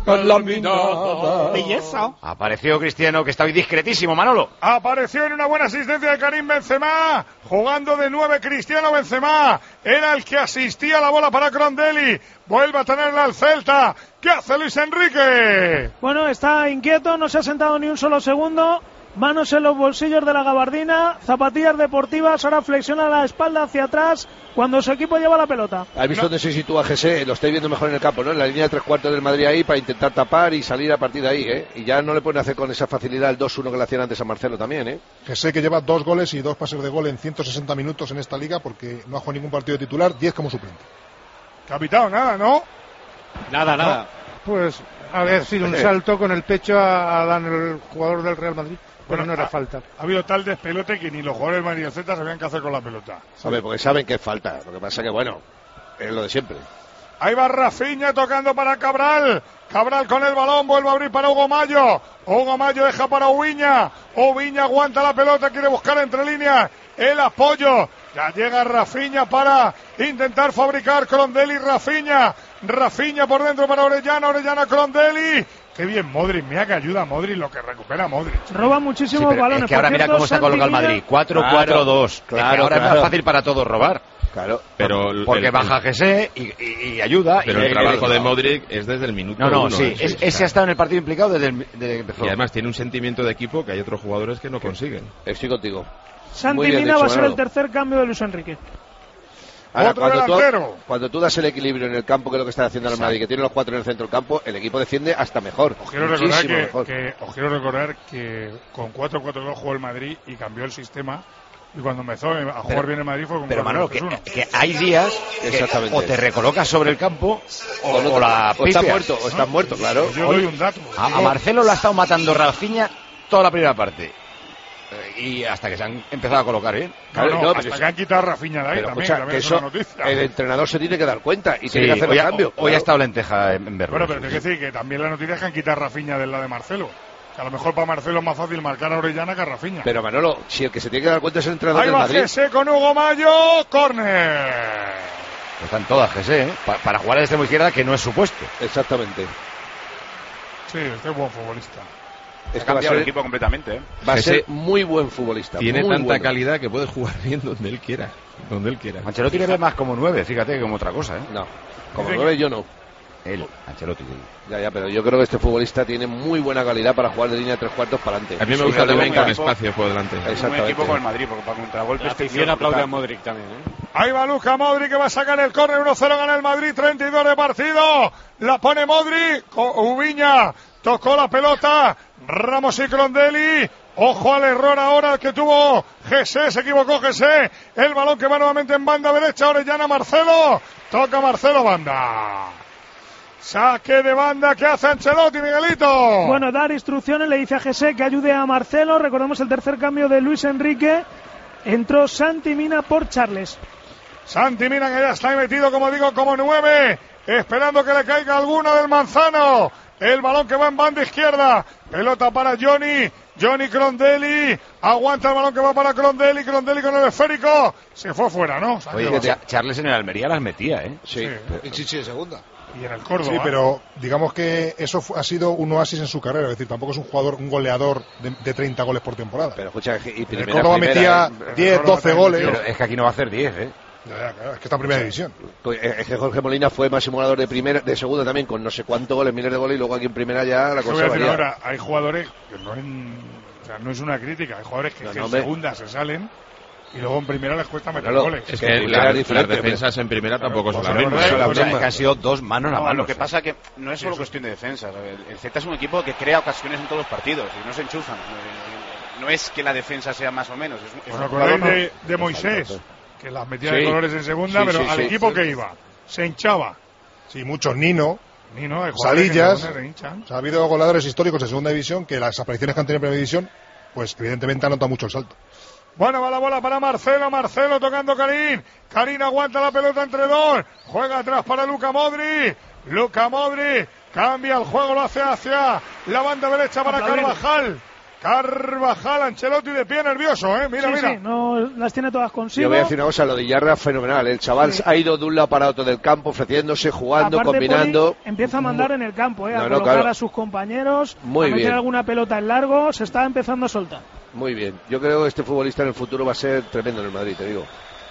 laminadas. ¿Y eso? Apareció Cristiano, que está hoy discretísimo, Manolo. Apareció en una buena asistencia de Karim Benzema, jugando de nueve Cristiano Benzema, era el que asistía a la bola para Crondelli, vuelve a tenerla al Celta. ¿Qué hace Luis Enrique? Bueno, está inquieto, no se ha sentado ni un solo segundo. Manos en los bolsillos de la gabardina, zapatillas deportivas, ahora flexiona la espalda hacia atrás cuando su equipo lleva la pelota. ¿Has visto dónde se sitúa Jesse? Lo estáis viendo mejor en el campo, ¿no? En la línea de tres cuartos del Madrid ahí para intentar tapar y salir a partir de ahí, ¿eh? Y ya no le pueden hacer con esa facilidad el dos uno que le hacían antes a Marcelo también, ¿eh? Jesse que lleva dos goles y dos pases de gol en ciento sesenta minutos en esta liga porque no ha jugado ningún partido de titular, diez como suplente. Capitán, nada, ¿no? Nada, nada. Pues haber sido un salto con el pecho a, a Dan, el jugador del Real Madrid. Bueno, no era ha, falta. Ha habido tal despelote que ni los jugadores del Madrid y el Celta sabían qué hacer con la pelota. A ver, porque saben que es falta. Lo que pasa que, bueno, es lo de siempre. Ahí va Rafinha tocando para Cabral. Cabral con el balón, vuelve a abrir para Hugo Mayo. Hugo Mayo deja para Ubiña. Ubiña aguanta la pelota, quiere buscar entre líneas el apoyo. Ya llega Rafinha para intentar fabricar Crondelli. Rafinha. Rafinha por dentro para Orellana. Orellana Crondelli. Qué bien Modric, mira que ayuda a Modric lo que recupera Modric. Roba muchísimos Sí, balones. es que ahora Por mira cierto, cómo está Santi colocado el Mina- Madrid. cuatro cuatro dos. Claro, Es que ahora claro. es más fácil para todos robar. Claro. Pero el- Porque el- baja Jesse y, y- y ayuda. Pero y el trabajo de Modric es desde el minuto No, no, uno, sí. ¿eh? es- O sea, ese ha estado en el partido implicado desde, el, desde que empezó. y además tiene un sentimiento de equipo que hay otros jugadores que no consiguen. Estoy contigo. Santi Muy bien Mina dicho, va a ser el Manolo. tercer cambio de Luis Enrique. Ahora, Otro cuando tú, delantero. cuando tú das el equilibrio en el campo, que es lo que está haciendo el Madrid, que tiene los cuatro en el centro del campo, el equipo defiende hasta mejor. Os quiero recordar muchísimo que, mejor. que- os quiero recordar que con cuatro cuatro dos jugó el Madrid y cambió el sistema. Y cuando empezó a jugar Pero- bien el Madrid fue con Pero Manolo, que, cuatro tres uno. que hay días que Exactamente. o te recolocas sobre el campo o, O no- o la o estás pifias. muerto, o estás muerto, claro. Yo doy un dato. A, a Marcelo lo ha estado matando Rafinha toda la primera parte. Y hasta que se han empezado a colocar bien. Claro, no, no, hasta que han quitado a Rafinha de ahí pero, también, escucha, también que es eso, una noticia. el entrenador se tiene que dar cuenta y Sí, tiene que hacer hoy el ha- cambio. Hoy claro. ha estado Lenteja en, en verlo. Bueno, pero hay que decir que también la noticia es que han quitado a Rafinha del lado de Marcelo. Que a lo mejor para Marcelo es más fácil marcar a Orellana que a Rafinha. Pero Manolo, si el que se tiene que dar cuenta es el entrenador Ahí del va Madrid. Jesse con Hugo Mayo, córner. Están todas, Jesse, ¿eh? Pa- para jugar de extremo izquierda, que no es su puesto. Exactamente. Sí, este es buen futbolista. Es Ha que va a cambiado el ser, equipo completamente, ¿eh? va a Jesse ser muy buen futbolista. Tiene muy tanta bueno. calidad que puede jugar bien donde él quiera. Donde él quiera. Ancelotti le ve más como nueve, fíjate, que como otra cosa, ¿eh? No, como Dice nueve yo no. Él, Ancelotti. digo. Ya, ya, pero yo creo que este futbolista tiene muy buena calidad para jugar de línea de tres cuartos para adelante. A mí me Sí, gusta pero también buen con equipo. espacio por delante. Es un buen Exactamente. equipo con el Madrid, porque para contragolpes La este afición tío aplaude a brutal. Modric también, ¿eh? Ahí va Luka Modric que va a sacar el córner. uno cero gana el Madrid, treinta y dos de partido. La pone Modric. Co- Ubiña tocó la pelota. Ramos y Crondelli. Ojo al error ahora que tuvo Jesse. Se equivocó Jesse. El balón que va nuevamente en banda derecha. Orellana Marcelo. Toca Marcelo banda. Saque de banda que hace Ancelotti, Miguelito. Bueno, dar instrucciones, le dice a Jesse que ayude a Marcelo. Recordemos el tercer cambio de Luis Enrique. Entró Santi Mina por Charles. Santi Mina que ya está ahí metido, como digo, como nueve, esperando que le caiga alguna del Manzano. El balón que va en banda izquierda. Pelota para Johnny. Johnny Crondelli. Aguanta el balón que va para Crondelli. Crondelli con el esférico. Se fue fuera, ¿no? Se ha Oye, ido. que Cha- Charles en el Almería las metía, ¿eh? Sí, Sí. y Chichi de segunda. Y en el Córdoba. Sí, pero digamos que eso fu- ha sido un oasis en su carrera. Es decir, tampoco es un jugador, un goleador de, de treinta goles por temporada. Pero escucha, y En el primera, Córdoba primera, metía ¿eh? diez, Córdoba doce también goles. Pero es que aquí no va a hacer diez, ¿eh? Ya, ya, claro, es que está en primera división. Pues, eh, es que Jorge Molina fue máximo goleador de primera, de segunda también, con no sé cuántos goles, miles de goles, y luego aquí en primera ya la Te voy cosa a decir varía. ahora, hay jugadores que no, en, o sea, no es una crítica, hay jugadores que, No, que no, en me- segunda se salen y luego en primera les cuesta meter Claro, goles. Es que que primera la- es diferente, las defensas en primera tampoco son pues las ahora mismas. no hay- O pues sea, ahí- que han sido dos manos a No, mano. lo que pasa que no es solo cuestión de defensa. El, el Celta es un equipo que crea ocasiones en todos los partidos y no se enchufan. Eh, No es que la defensa sea más o menos. Es, es ¿Os un acordáis jugador- de, de Moisés? Que las metía Sí. de colores en segunda, Sí, pero sí, al sí. equipo que iba, se hinchaba. Sí, muchos Nino, Ni no, hay jugadores que Salillas. en segunda se hinchan. O sea, ha habido goleadores históricos de segunda división que las apariciones que han tenido en primera división, pues evidentemente han notado mucho el salto. Bueno, va la bola para Marcelo, Marcelo tocando Karim. Karim aguanta la pelota entre dos. Juega atrás para Luka Modric. Luka Modric cambia el juego, lo hace hacia la banda derecha para Aplaudir. Carvajal. Carvajal, Ancelotti de pie nervioso, ¿eh? Mira, sí, mira. sí, no las tiene todas consigo. Yo voy a decir una cosa, lo de Yarra fenomenal. El chaval Sí. ha ido de un lado para otro del campo, ofreciéndose, jugando, Aparte, combinando. Poli empieza a mandar en el campo, ¿eh? a No, no, colocar claro. a sus compañeros, Muy a meter bien. alguna pelota en largo, se está empezando a soltar. Muy bien. Yo creo que este futbolista en el futuro va a ser tremendo en el Madrid, te digo.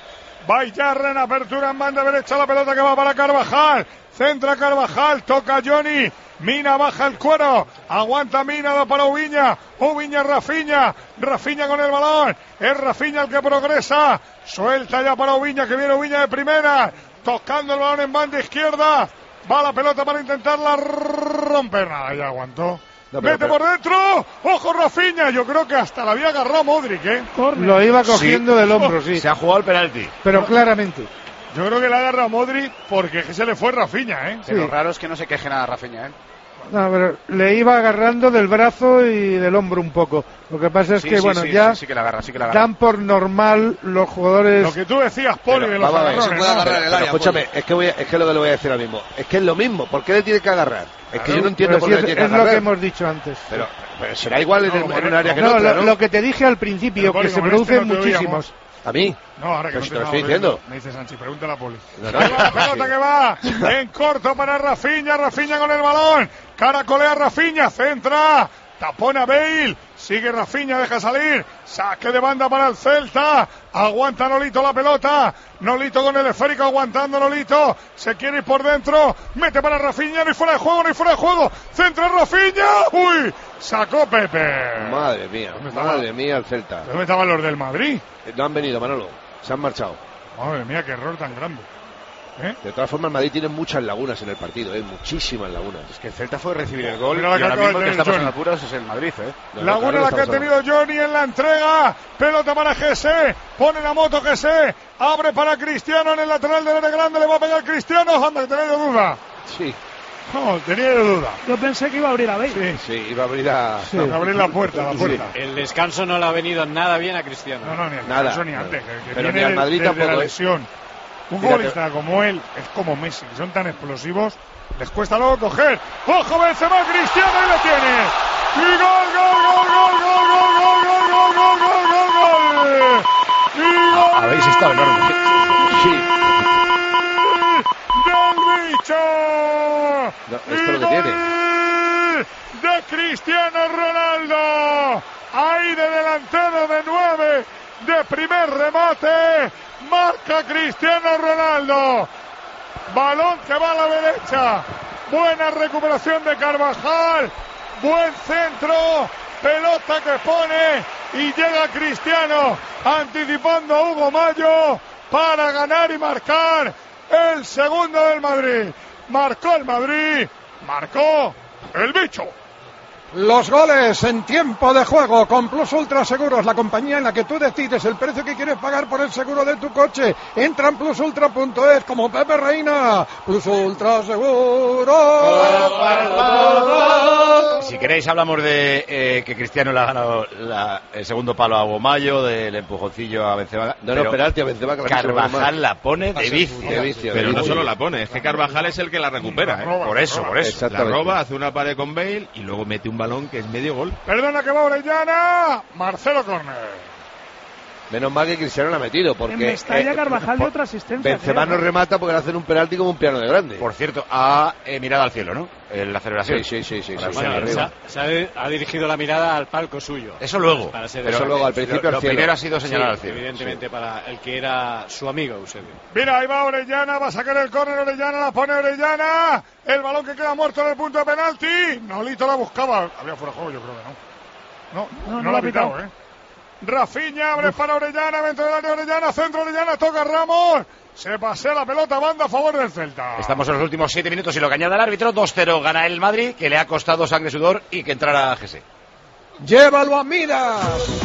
Va Yarra en apertura en banda derecha, la pelota que va para Carvajal. Centra Carvajal, toca Johnny. Mina baja el cuero. Aguanta Mina, da para Ubiña. Ubiña, Rafinha. Rafinha con el balón. Es Rafinha el que progresa. Suelta ya para Ubiña, que viene Ubiña de primera. Tocando el balón en banda izquierda. Va la pelota para intentarla romper. Nada, ya aguantó. No, pero- Mete pero- por dentro. Ojo Rafinha. Yo creo que hasta la había agarrado Modric, ¿eh? Lo iba cogiendo del hombro, sí. Se ha jugado el penalti. Pero claramente. Yo creo que la agarra a Modric porque se le fue Rafinha, ¿eh? Pero lo raro es que no se queje nada Rafinha, ¿eh? No, pero le iba agarrando del brazo y del hombro un poco. Lo que pasa es Sí, que, sí, bueno, sí, ya sí, sí que la agarra, sí que la agarra. dan por normal los jugadores. Lo que tú decías, Poli, Pero, de los vamos a ver, agarrones, se puede ¿no? agarrar el área, escúchame, es que, voy a- es que lo que le voy a decir ahora mismo. Es que es lo mismo. ¿Por qué le tiene que agarrar? Es que yo no entiendo Pero por si qué le es, tiene que es lo que agarrar. hemos dicho antes. Pero, pero será igual en, el- en un área que en No, otra, lo, ¿no? lo que te dije al principio, Pero, Poli, que se como en este producen no te muchísimos. oíamos. ¿A mí? No, ahora que Pero no si te te lo estamos estoy diciendo. oyendo. Me dice Sanchi, pregúntale a Poli. No, no. Ahí va la pelota que va en corto para Rafinha, Rafinha con el balón. Caracolea Rafinha, centra. Tapona Bale. Sigue Rafinha, deja salir. Saque de banda para el Celta. Aguanta Nolito la pelota. Nolito con el esférico aguantando Nolito. Se quiere ir por dentro. Mete para Rafinha. No hay fuera de juego, no hay fuera de juego. Centra Rafinha. Uy, sacó Pepe. Madre mía, ¿Dónde estaba? madre mía, el Celta. ¿Dónde estaban los del Madrid? Eh, No han venido, Manolo. Se han marchado. Madre mía, qué error tan grande. ¿Eh? De todas formas, el Madrid tiene muchas lagunas en el partido, ¿eh? Muchísimas lagunas. Es que el Celta fue a recibir el gol Mira la y que ahora acaba mismo de el que tener está pasando Johnny. apuros es el Madrid, ¿eh? No, no, Laguna claro, la que ha estamos tenido Johnny en la entrega. Pelota para Jesse. Pone la moto Jesse. Abre para Cristiano en el lateral del área grande. Le va a pegar Cristiano. Anda, que tenéis duda. Sí. No, tenía duda. Yo pensé que iba a abrir a Bale. Sí, sí, iba a abrir a... Sí. A abrir la puerta, la puerta. Sí. El descanso no le ha venido nada bien a Cristiano. No, no, ni al nada. descanso ni antes. Que, que Pero viene ni al Madrid desde tampoco. la ¿eh? lesión. Un Fíjate. futbolista como él es como Messi, que son tan explosivos, les cuesta luego coger. ¡Ojo, Benzema, Cristiano, ahí lo tiene! ¡Y gol, gol, gol, gol, gol, gol, gol, gol, gol, gol, gol, gol! ¡Y gol! Habéis estado enorme. Sí. ¡Del bicho! No, esto es lo que tiene. De Cristiano Ronaldo. Ahí de delantero de nueve. De primer remate. Marca Cristiano Ronaldo. Balón que va a la derecha. Buena recuperación de Carvajal. Buen centro. Pelota que pone. Y llega Cristiano. Anticipando a Hugo Mayo. Para ganar y marcar. El segundo del Madrid. Marcó el Madrid. Marcó el bicho. Los goles en tiempo de juego con Plus Ultra Seguros, la compañía en la que tú decides el precio que quieres pagar por el seguro de tu coche. Entra en plus ultra punto es como Pepe Reina. Plus Ultra Seguros. Si queréis hablamos de eh, que Cristiano le ha ganado la, el segundo palo a Hugo Mayo, del empujoncillo a Benzema. No, no, penalti a Benzema. Que Carvajal la pone de vicio. De vicio Pero de no vicio. solo la pone, es que Carvajal es el que la recupera. ¿eh? Por eso, por eso. La roba, hace una pared con Bale y luego mete un balón que es medio gol. Perdona que va Orellana. Marcelo Corner. Menos mal que Cristiano la ha metido, porque En Mestalla, eh, Carvajal de por- otra asistencia. Benzema creo, no remata porque le hacen un penalti como un piano de grande. Por cierto, ha eh, mirado al cielo, ¿no? En la celebración. Sí, sí, sí, sí, Para sí, ser Bueno, arriba. se ha, se ha- ha dirigido la mirada al palco suyo. Eso luego. Para ser Pero Eso luego, al principio lo, al lo cielo. primero ha sido señalar Sí, al cielo. evidentemente para el que era su amigo Eusebio. Mira, ahí va Orellana, va a sacar el córner Orellana, la pone Orellana. El balón que queda muerto en el punto de penalti. Nolito la buscaba. Había fuera de juego, yo creo que no. No, No, no, no lo ha lo ha pitado, pitado. ¿eh? Rafinha abre para Orellana, dentro del área Orellana, centro Orellana, toca Ramos. Se pasea la pelota, banda a favor del Celta. Estamos en los últimos siete minutos y lo que añade el árbitro, dos cero gana el Madrid, que le ha costado sangre, sudor y que entrara Gese. Llévalo a Midas.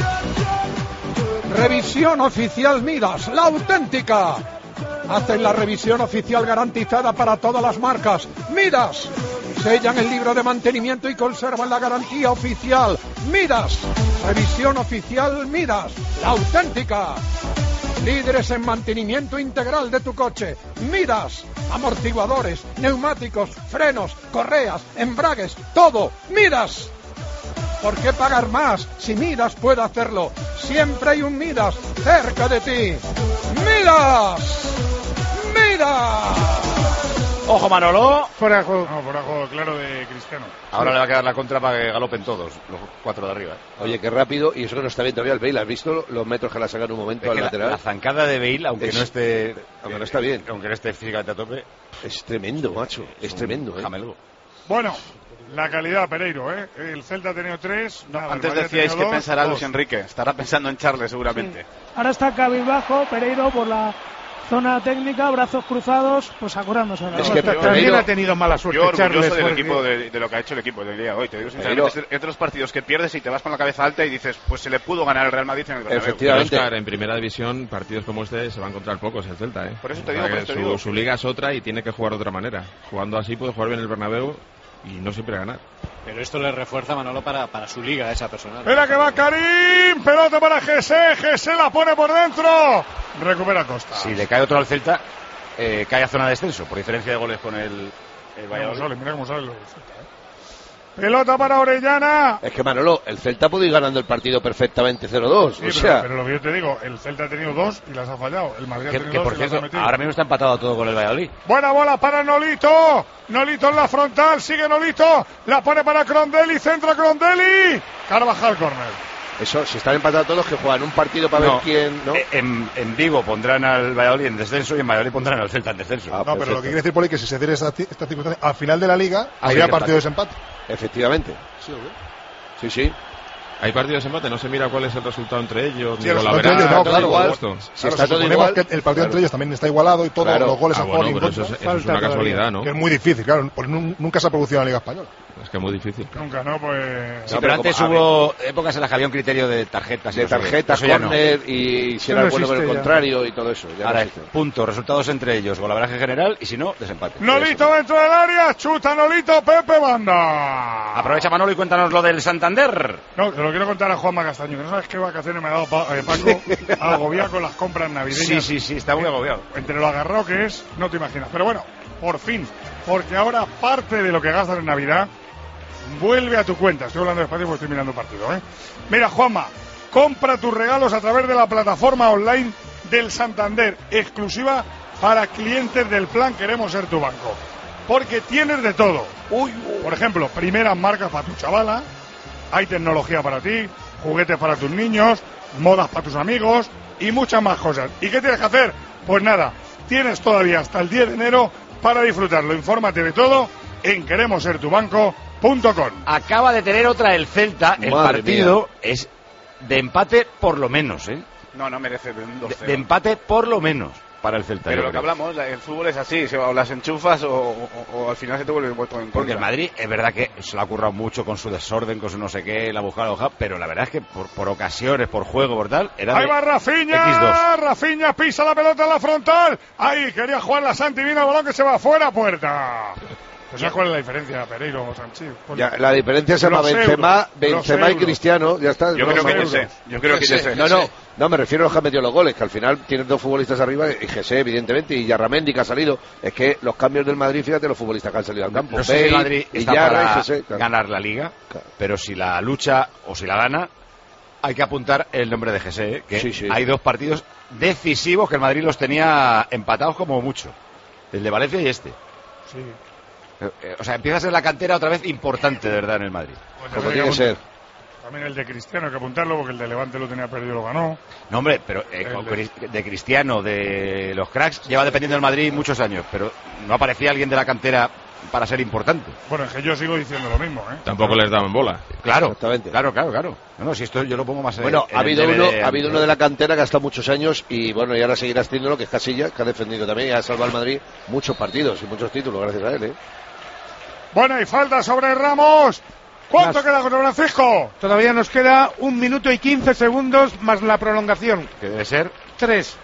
Revisión oficial Midas, la auténtica. Hacen la revisión oficial garantizada para todas las marcas. Midas. Sellan el libro de mantenimiento y conservan la garantía oficial. Midas. Revisión oficial Midas, la auténtica. Líderes en mantenimiento integral de tu coche. Midas. Amortiguadores, neumáticos, frenos, correas, embragues, todo. Midas. ¿Por qué pagar más si Midas puede hacerlo? Siempre hay un Midas cerca de ti. ¡Midas! ¡Midas! Ojo Manolo. Fuera de juego. No, fuera de juego, claro, de Cristiano. Ahora le va a quedar la contra para que galopen todos, los cuatro de arriba. ¿eh? Oye, qué rápido, y eso que no está bien todavía el Bale. ¿Has visto los metros que la sacan en un momento Es al que la, lateral? la zancada de Bale, aunque Es- no esté, aunque no está bien. aunque no esté físicamente a tope, Es tremendo, macho. Es tremendo, ¿eh? jamelgo. Bueno, la calidad, Pereiro, ¿eh? El Celta ha tenido tres. nada, el Antes Madrid ha decíais tenido que dos, pensará dos. Luis Enrique. Estará pensando en Charles seguramente. Ahora está cabizbajo, Pereiro por la zona técnica, brazos cruzados, pues acordándose. Es que También Pereiro- ha tenido mala suerte Yo orgulloso Charles. del porque- equipo, de, de lo que ha hecho el equipo del día de hoy. Te digo sinceramente, Pero- es de- es de los partidos que pierdes y te vas con la cabeza alta y dices, pues se le pudo ganar al Real Madrid en el Bernabéu. Efectivamente. Pero, Oscar, en primera división, partidos como este se va a encontrar pocos el Celta, ¿eh? Por eso te digo, O sea por que eso te su, digo. su liga es otra y tiene que jugar de otra manera. Jugando así puede jugar bien el Bernabéu y no siempre ganar. Pero esto le refuerza Manolo para, para su liga esa personal. Espera que va Karim, pelota para Gese, Gese la pone por dentro. Recupera Costa. Si le cae otro al Celta, eh, cae a zona de descenso, por diferencia de goles con el, el Mira cómo Valladolid. sale, mira cómo sale lo del Celta, ¿eh? Pelota para Orellana. Es que Manolo, el Celta puede ir ganando el partido perfectamente cero dos. Sí, o pero, sea, pero lo que yo te digo, el Celta ha tenido dos y las ha fallado. El Madrid ha Que, tenido que, dos por y las ha cierto, metido. ahora mismo está empatado todo con el Valladolid. Buena bola para Nolito. Nolito en la frontal, sigue Nolito. La pone para Crondelli, centro Crondelli. Carvajal, corner. eso, si están empatados todos, que juegan un partido para No, ver quién. ¿no? eh, En, en Vigo pondrán al Valladolid en descenso y en Valladolid pondrán al Celta en descenso. Ah, No, pero perfecto. lo que quiere decir, Poli, que si se diera esta, esta circunstancia, al final de la liga, Ah, habría sí, partido de empate. desempate. Efectivamente. Sí, sí. Hay partidos de empate, no se mira cuál es el resultado entre ellos, Sí, ni el lo resultado entre ellos, no, claro, igual. igual. Esto. Si Claro, está si todo suponemos igual, que el partido claro. entre ellos también está igualado y todos Claro. los goles Ah, a favor bueno, y en pero eso contra, es, eso es una Falta casualidad, ¿no? que es muy difícil, claro, porque nun- nunca se ha producido en la Liga Española. Es que es muy difícil. Nunca, ¿no? Pues... Sí, pero antes hubo épocas en las que había un criterio de tarjetas. De tarjetas, corner y si era el bueno con el contrario y todo eso. Ahora, punto, resultados entre ellos, golaveraje general y si no, desempate. Nolito dentro del área, chuta Nolito, Pepe Banda. Aprovecha Manolo y cuéntanos lo del Santander. No, te lo quiero contar a Juanma Castaño, que no sabes qué vacaciones me ha dado pa eh, Paco agobiado con las compras navideñas. Sí, sí, sí, está muy agobiado. Entre lo agarrado que es, no te imaginas. Pero bueno, por fin, porque ahora parte de lo que gastas en Navidad vuelve a tu cuenta. Estoy hablando despacio porque estoy mirando el partido, ¿eh? Mira, Juanma, compra tus regalos a través de la plataforma online del Santander, exclusiva para clientes del plan Queremos Ser Tu Banco. Porque tienes de todo. Uy, por ejemplo, primeras marcas para tu chavala, hay tecnología para ti, juguetes para tus niños, modas para tus amigos y muchas más cosas. ¿Y qué tienes que hacer? Pues nada, tienes todavía hasta el diez de enero para disfrutarlo. Infórmate de todo en queremos ser tu banco punto com. Acaba de tener otra el Celta. El Madre partido mía. es de empate por lo menos, ¿eh? No, no merece de un dos cero. De, de empate por lo menos para el Celta. Pero yo lo que creo. hablamos, el fútbol es así, se- o las enchufas o, o- o al final se te vuelve vuelto en contra. Porque el Madrid es verdad que se lo ha currado mucho con su desorden, con su no sé qué, la buscada, la buscada, pero la verdad es que por, por ocasiones, por juego, por tal, era Ahí de va equis dos. Rafinha, Rafinha pisa la pelota en la frontal. Ahí quería jugar la Santi, viene el balón que se va fuera, puerta. Pues ¿sabes cuál es la diferencia, Pereiro o Sanchi? Pues Ya, la diferencia se llama los Benzema, euros, Benzema los y euros. Cristiano, ya está. Yo no, creo que euros. Jesse, yo creo que Jesse. No, no, no, me refiero a los que han metido los goles, que al final tienen dos futbolistas arriba, y Jesse, evidentemente, y Yarramendi, que ha salido. Es que los cambios del Madrid, fíjate los futbolistas que han salido al campo. No sé si el Bale, Madrid está Villarra para y Jesse, claro. ganar la Liga, Claro. pero si la lucha o si la gana, hay que apuntar el nombre de Jesse, ¿eh? Que Sí, sí. hay dos partidos decisivos que el Madrid los tenía empatados como mucho. El de Valencia y este. Sí. Eh, eh, O sea, empieza a ser la cantera otra vez importante, de verdad, en el Madrid. Pues Como habría tiene que apuntar. ser. También el de Cristiano hay que apuntarlo porque el de Levante lo tenía perdido y lo ganó. No, hombre, pero eh, El con de- Cris- de Cristiano, de los cracks, lleva dependiendo del Madrid muchos años, pero no aparecía alguien de la cantera para ser importante. Bueno, es que yo sigo diciendo lo mismo, ¿eh? Tampoco les daban bola. Claro, Exactamente. claro, claro, claro. No, no, si esto yo lo pongo más en Bueno, en ha el habido, D V D uno, antes. ha habido uno de la cantera que ha estado muchos años y bueno, y ahora seguirá haciéndolo, que es Casillas, que ha defendido también y ha salvado al Madrid muchos partidos y muchos títulos, gracias a él, ¿eh? Bueno, y falta sobre Ramos. ¿Cuánto Más. queda con Francisco? Todavía nos queda un minuto y quince segundos más la prolongación. Que debe ser. Tres.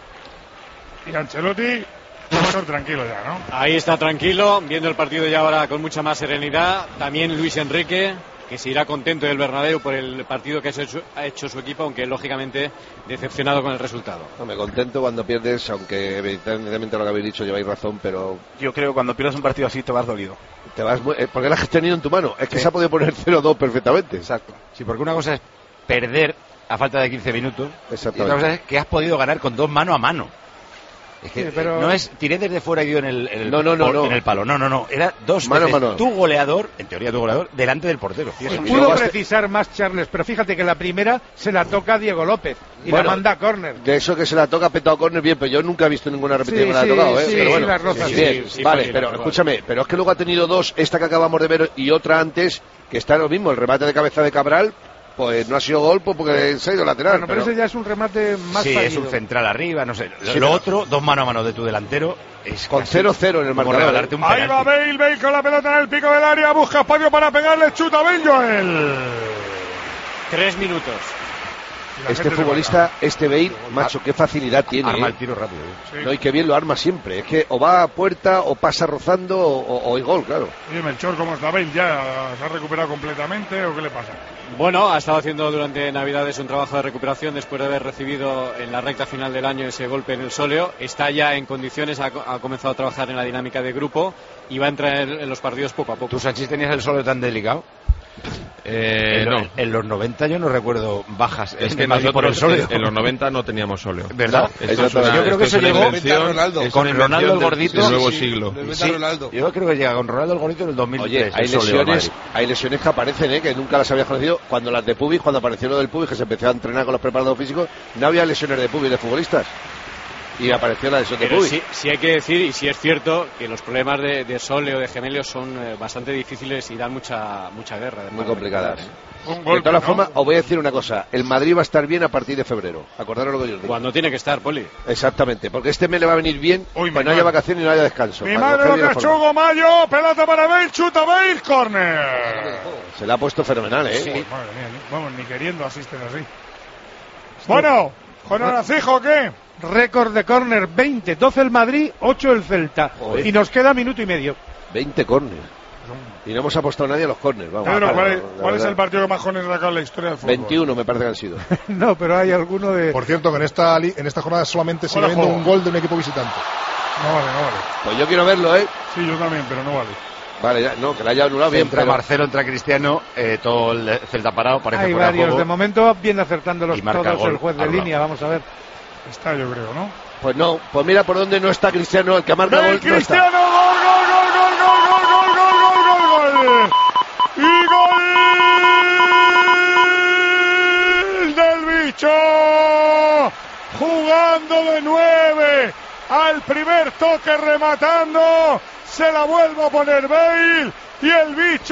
Y Ancelotti, va a estar tranquilo ya, ¿no? Ahí está tranquilo, viendo el partido ya ahora con mucha más serenidad. También Luis Enrique, que se irá contento del Bernabéu por el partido que ha hecho, ha hecho su equipo, aunque lógicamente decepcionado con el resultado. No, me contento cuando pierdes, aunque evidentemente lo que habéis dicho lleváis razón, pero Yo creo que cuando pierdas un partido así te vas dolido. te vas muy, eh, porque la has tenido en tu mano. Es que se ha podido poner cero dos perfectamente. Exacto. Sí, porque una cosa es perder a falta de quince minutos y Exactamente. otra cosa es que has podido ganar con dos mano a mano. Es que Sí, pero- no es tiré desde fuera y dio en el, en el, No, no, no, por- no. en el palo. No, no, no. Era dos Mano a veces mano. tu goleador, en teoría tu goleador, delante del portero. Pues Y pudo luego has- precisar más Charles, pero fíjate que la primera se la toca a Diego López y Bueno, la manda a córner. De eso que se la toca petado córner bien, pero yo nunca he visto ninguna repetición Sí, que la sí, ha tocado, ¿eh? sí, pero sí, bueno, las rozas, sí, sí, bien, sí, vale, sí, pero igual. escúchame, pero es que luego ha tenido dos, esta que acabamos de ver y otra antes, que está lo mismo, el remate de cabeza de Cabral, pues no ha sido gol pues porque se ha ido lateral. Bueno, pero pero- ese ya es un remate más Sí, es fallido. un central arriba, no sé. Lo, Sí, lo pero- otro, dos mano a mano de tu delantero, es Con casi cero cero en el como marcador. regalarte un Ahí va penalti. Bale, Bale con la pelota en el pico del área, busca espacio para pegarle, chuta Ben Joel. Tres minutos. Y la Este gente se futbolista, este Bale, macho, qué facilidad tiene. Arma ¿eh? el tiro rápido. ¿eh? va. Sí. No, y que bien lo arma siempre. Es que o va a puerta, o pasa rozando, o, o, o hay gol, claro. Oye, Melchor, ¿cómo está Bale? ¿Ya se ha recuperado completamente o qué le pasa? Bueno, ha estado haciendo durante Navidades un trabajo de recuperación después de haber recibido en la recta final del año ese golpe en el sóleo. Está ya en condiciones, ha, co- ha comenzado a trabajar en la dinámica de grupo y va a entrar en, en los partidos poco a poco. ¿Tú, Sanchís, tenías el solo tan delicado? Eh, en, no. lo- en los noventa yo no recuerdo bajas Es en que Madrid por el nosotros sóleo. en los noventa no teníamos sóleo. ¿Verdad? Esto es Exactamente. una- Yo creo que esto eso es una llegó invención- Ronaldo. es con una Ronaldo el invención gordito. del nuevo Sí, siglo. del Sí, Ronaldo. yo creo que llega con Ronaldo el gordito en el dos mil tres. Oye, hay el sóleo del lesiones, Madrid. hay lesiones que aparecen, ¿eh? Que nunca las habías conocido. Cuando las de pubis, cuando apareció lo del pubis, que se empezó a entrenar con los preparados físicos, no había lesiones de pubis de futbolistas. y apareció la lesión de Pero Puig. sí, sí hay que decir, y sí es cierto, que los problemas de, de Sole o de Gemelio son eh, bastante difíciles y dan mucha mucha guerra. Muy complicadas. Un De todas formas, os voy a decir una cosa. El Madrid va a estar bien a partir de febrero. Acordaros lo que yo os digo. Cuando tiene que estar, Poli. Exactamente, porque este mes le va a venir bien, Uy, pues mi no haya madre. vacaciones y no haya descanso. Mi para madre coger lo bien la forma. cachugo, Mayo, pelota para Bale, chuta Bale, córner. Se le ha puesto fenomenal, ¿eh? Sí. Madre mía, ni- vamos, ni queriendo asisten así. Bueno, ¿con Arancijo qué? Récord de córner, veinte, doce el Madrid, ocho el Celta. Joder. Y nos queda minuto y medio. veinte córner. Y no hemos apostado a nadie a los córners. Vamos. Pedro, ¿cuál, es, La cuál es verdad. el partido que más córner ha sacado en la historia del fútbol? veintiuno me parece que han sido. No, pero hay alguno de... Por cierto, que en esta, li- en esta jornada solamente sigue Ahora habiendo juego. un gol de un equipo visitante. No vale, no vale. Pues yo quiero verlo, ¿eh? Sí, yo también, pero no vale. Vale, ya, no, que la haya anulado bien. Entra pero- Marcelo, entra Cristiano, eh, todo el Celta parado, parece Hay fuera de varios. juego. De momento viene acertándolos Y marca todos gol el juez de al lado. línea. Vamos a ver. Está, yo creo, ¿no? Pues no, pues mira por dónde no está Cristiano, el que marca ¡Del gol no Cristiano! está. ¡Gol, gol, gol, gol, gol, gol, gol, gol, gol, gol! ¡Y gol del bicho! Jugando de nueve. Al primer toque rematando. Se la vuelve a poner Bale. Y el bicho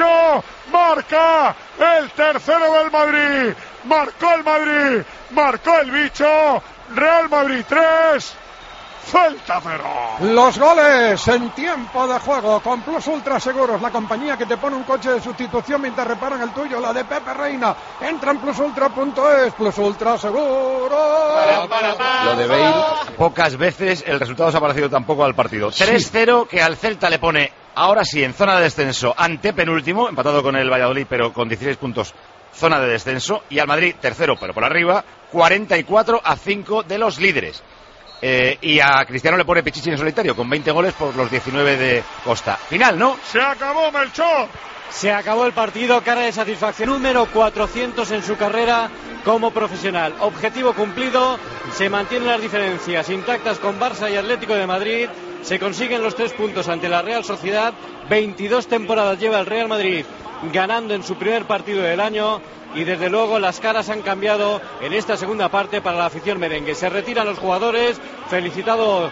marca el tercero del Madrid. Marcó el Madrid. Marcó el bicho. Real Madrid tres. Celta cero. Los goles en tiempo de juego con Plus Ultra Seguros, la compañía que te pone un coche de sustitución mientras reparan el tuyo, la de Pepe Reina. Entra en plus ultra punto es, Plus Ultra Seguros. Lo de Bale. Pocas veces el resultado se ha parecido tampoco al partido. tres cero que al Celta le pone, ahora sí, en zona de descenso, ante penúltimo, empatado con el Valladolid, pero con dieciséis puntos, zona de descenso. Y al Madrid, tercero, pero por arriba, cuarenta y cuatro a cinco de los líderes. Eh, y a Cristiano le pone Pichichi en solitario, con veinte goles por los diecinueve de Costa. Final, ¿no? Se acabó, Melchor. Se acabó el partido, cara de satisfacción. Número cuatrocientos en su carrera como profesional. Objetivo cumplido, se mantienen las diferencias intactas con Barça y Atlético de Madrid. Se consiguen los tres puntos ante la Real Sociedad. veintidós temporadas lleva el Real Madrid ganando en su primer partido del año. Y desde luego las caras han cambiado en esta segunda parte para la afición merengue. Se retiran los jugadores, felicitado,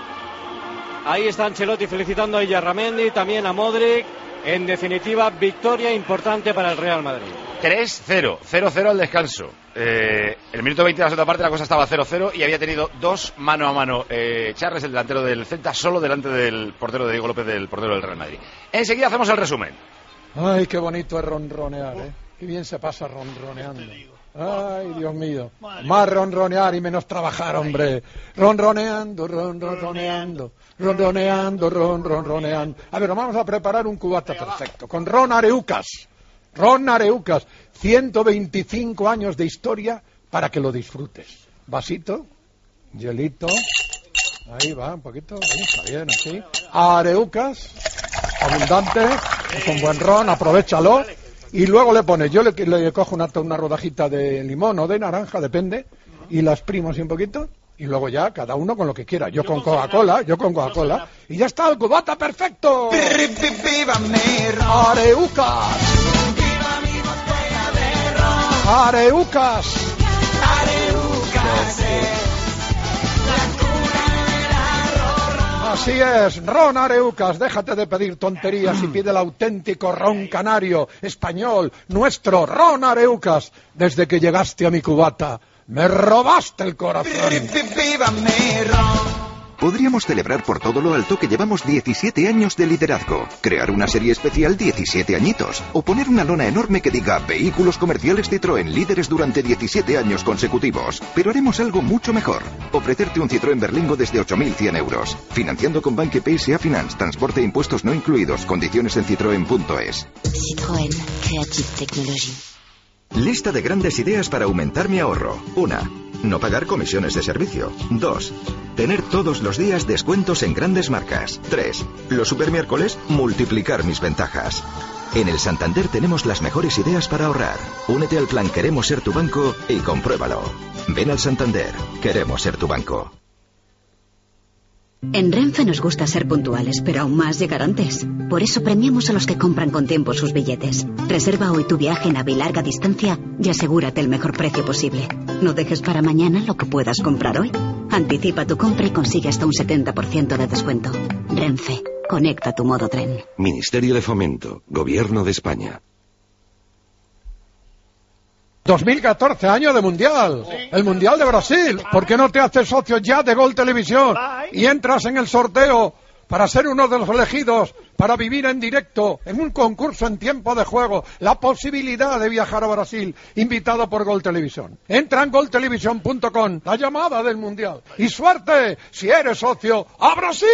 ahí está Ancelotti felicitando a Illarramendi, también a Modric. En definitiva, victoria importante para el Real Madrid. tres cero, cero cero al descanso. Eh, el minuto veinte de la segunda parte la cosa estaba cero cero y había tenido dos mano a mano eh, Charles, el delantero del Celta, solo delante del portero de Diego López, del portero del Real Madrid. Enseguida hacemos el resumen. Ay, qué bonito es ronronear, ¿eh? Qué bien se pasa ronroneando. Ay, Dios mío. Más ronronear y menos trabajar, hombre. Ronroneando, ronroneando, ronroneando, ronroneando. A ver, vamos a preparar un cubata perfecto con Ron Areucas. Ron Areucas, ciento veinticinco años de historia para que lo disfrutes. Vasito, hielito. Ahí va, un poquito. Ahí, está bien, así. Areucas, abundante. Es un buen ron, aprovéchalo. Y luego le pones, yo le, le cojo una, una rodajita de limón o de naranja, depende, y la exprimo así un poquito, y luego ya cada uno con lo que quiera. Yo con Coca-Cola, yo con Coca-Cola, y ya está el cubata perfecto. Areucas. Areucas. Así es, Ron Areucas, déjate de pedir tonterías y pide el auténtico ron canario, español, nuestro Ron Areucas. Desde que llegaste a mi cubata, me robaste el corazón. Podríamos celebrar por todo lo alto que llevamos diecisiete años de liderazgo, crear una serie especial diecisiete añitos, o poner una lona enorme que diga Vehículos Comerciales Citroën líderes durante diecisiete años consecutivos. Pero haremos algo mucho mejor, ofrecerte un Citroën Berlingo desde ocho mil cien euros, financiando con Banque P S A Finance, transporte e impuestos no incluidos, condiciones en citroen punto es. Citroën, Creative Technology. Lista de grandes ideas para aumentar mi ahorro. Una, no pagar comisiones de servicio. Dos, tener todos los días descuentos en grandes marcas. Tres, los supermiércoles, multiplicar mis ventajas. En el Santander tenemos las mejores ideas para ahorrar. Únete al plan Queremos Ser Tu Banco y compruébalo. Ven al Santander. Queremos ser tu banco. En Renfe nos gusta ser puntuales, pero aún más llegar antes. Por eso premiamos a los que compran con tiempo sus billetes. Reserva hoy tu viaje en AVE larga distancia y asegúrate el mejor precio posible. No dejes para mañana lo que puedas comprar hoy. Anticipa tu compra y consigue hasta un setenta por ciento de descuento. Renfe, conecta tu modo tren. Ministerio de Fomento, Gobierno de España. dos mil catorce, año de Mundial, el Mundial de Brasil. ¿Por qué no te haces socio ya de Gol Televisión y entras en el sorteo para ser uno de los elegidos, para vivir en directo, en un concurso en tiempo de juego, la posibilidad de viajar a Brasil, invitado por Gol Televisión? Entra en gol televisión punto com, la llamada del Mundial. Y suerte, si eres socio, ¡a Brasil!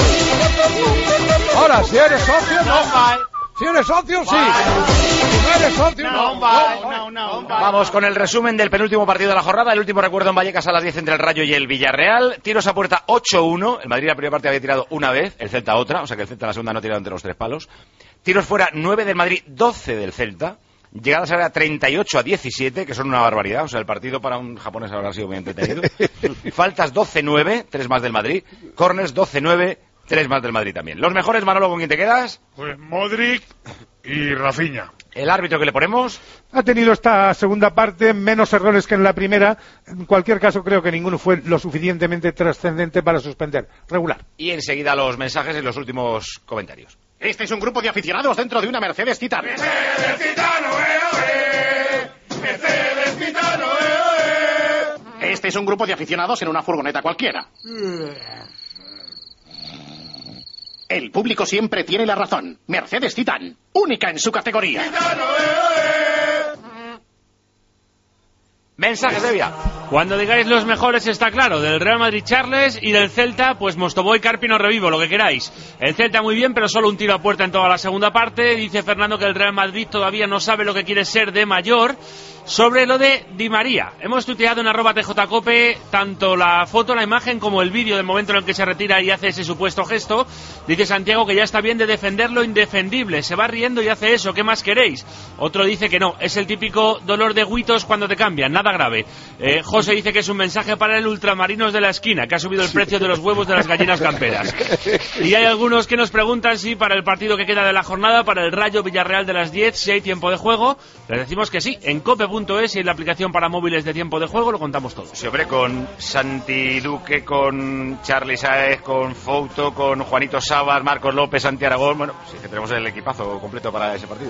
Ahora, si eres socio, no. Si eres socio, sí. Si no eres socio, no. No, no, no. Vamos con el resumen del penúltimo partido de la jornada. El último recuerdo en Vallecas a las diez entre el Rayo y el Villarreal. Tiros a puerta ocho uno. El Madrid la primera parte había tirado una vez, el Celta otra. O sea que el Celta la segunda no ha tirado entre los tres palos. Tiros fuera nueve del Madrid, doce del Celta. Llegadas a treinta y ocho a diecisiete, que son una barbaridad. O sea, el partido para un japonés habrá sido muy entretenido. Faltas doce nueve, tres más del Madrid. Corners doce nueve. Tres más del Madrid también. Los mejores, Manolo, ¿con quién te quedas? Pues Modric y Rafinha. ¿El árbitro que le ponemos? Ha tenido esta segunda parte menos errores que en la primera. En cualquier caso, creo que ninguno fue lo suficientemente trascendente para suspender. Regular. Y enseguida los mensajes y los últimos comentarios. Este es un grupo de aficionados dentro de una Mercedes Titan. Mercedes Titano, eh, eh. Mercedes Titano, eh, eh. Este es un grupo de aficionados en una furgoneta cualquiera. El público siempre tiene la razón. Mercedes Titan, única en su categoría. Mensajes de vía. Cuando digáis los mejores está claro. Del Real Madrid Charles y del Celta, pues Mostovoy, Carpino, Revivo, lo que queráis. El Celta muy bien, pero solo un tiro a puerta en toda la segunda parte. Dice Fernando que el Real Madrid todavía no sabe lo que quiere ser de mayor. Sobre lo de Di María, hemos tuiteado en arroba tjcope tanto la foto, la imagen como el vídeo del momento en el que se retira y hace ese supuesto gesto. Dice Santiago que ya está bien de defender lo indefendible, se va riendo y hace eso, ¿qué más queréis? Otro dice que no, es el típico dolor de huitos cuando te cambian, nada grave. eh, José dice que es un mensaje para el ultramarinos de la esquina, que ha subido el precio de los huevos de las gallinas camperas. Y hay algunos que nos preguntan si para el partido que queda de la jornada, para el Rayo Villarreal de las diez, si hay tiempo de juego. Les decimos que sí, en cope punto es y en la aplicación para móviles de tiempo de juego lo contamos todo. Sí, hombre, con Santi Duque, con Charly Saez, con Fouto, con Juanito Sabas, Marcos López, Santi Aragón. Bueno, sí que tenemos el equipazo completo para ese partido.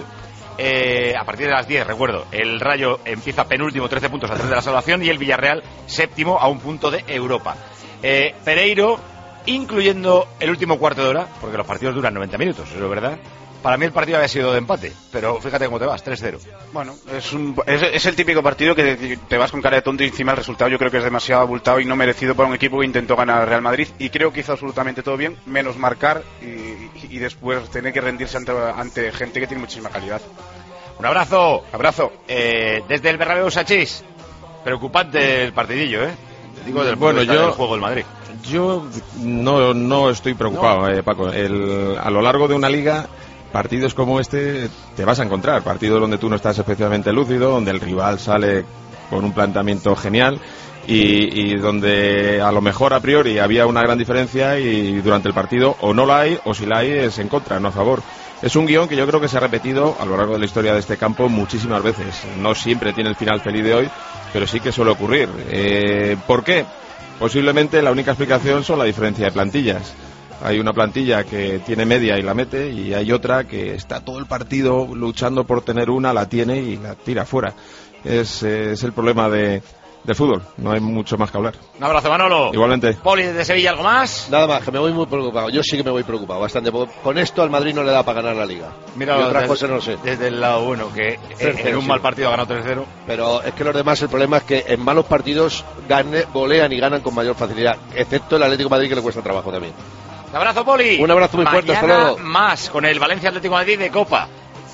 Eh, a partir de las diez, recuerdo, el Rayo empieza penúltimo, trece puntos a tres de la salvación, y el Villarreal séptimo a un punto de Europa. Eh, Pereiro, incluyendo el último cuarto de hora, porque los partidos duran noventa minutos, ¿es verdad? Para mí el partido había sido de empate, pero fíjate cómo te vas, tres cero. Bueno, es, un, es, es el típico partido que te vas con cara de tonto y encima el resultado yo creo que es demasiado abultado y no merecido para un equipo que intentó ganar al Real Madrid, y creo que hizo absolutamente todo bien, menos marcar y, y después tener que rendirse ante, ante gente que tiene muchísima calidad. Un abrazo, abrazo. Eh, desde el Bernabéu, Sachís, preocupante el partidillo, ¿eh? Digo, del, bueno, yo, del juego del Madrid. Yo no, no estoy preocupado, no. Eh, Paco. El, a lo largo de una liga, partidos como este te vas a encontrar, partidos donde tú no estás especialmente lúcido, donde el rival sale con un planteamiento genial y, y donde a lo mejor a priori había una gran diferencia y durante el partido o no la hay o si la hay es en contra, no a favor. Es un guión que yo creo que se ha repetido a lo largo de la historia de este campo muchísimas veces. No siempre tiene el final feliz de hoy, pero sí que suele ocurrir. Eh, ¿Por qué? Posiblemente la única explicación son la diferencia de plantillas. Hay una plantilla que tiene media y la mete, y hay otra que está todo el partido luchando por tener una, la tiene y la tira fuera. Es, es el problema de, del fútbol, no hay mucho más que hablar. Un abrazo, Manolo. Igualmente. Poli, desde Sevilla, ¿algo más? Nada más, que me voy muy preocupado. Yo sí que me voy preocupado, bastante. Con esto al Madrid no le da para ganar la Liga. Mira, y otras desde, cosas no sé. Desde el lado bueno, que en, en un sí. mal partido ha ganado tres cero. Pero es que los demás, el problema es que en malos partidos gane, golean y ganan con mayor facilidad, excepto el Atlético de Madrid, que le cuesta trabajo también. Un abrazo, Poli. Un abrazo muy Mañana fuerte, hasta luego. Más con el Valencia Atlético de Madrid de Copa.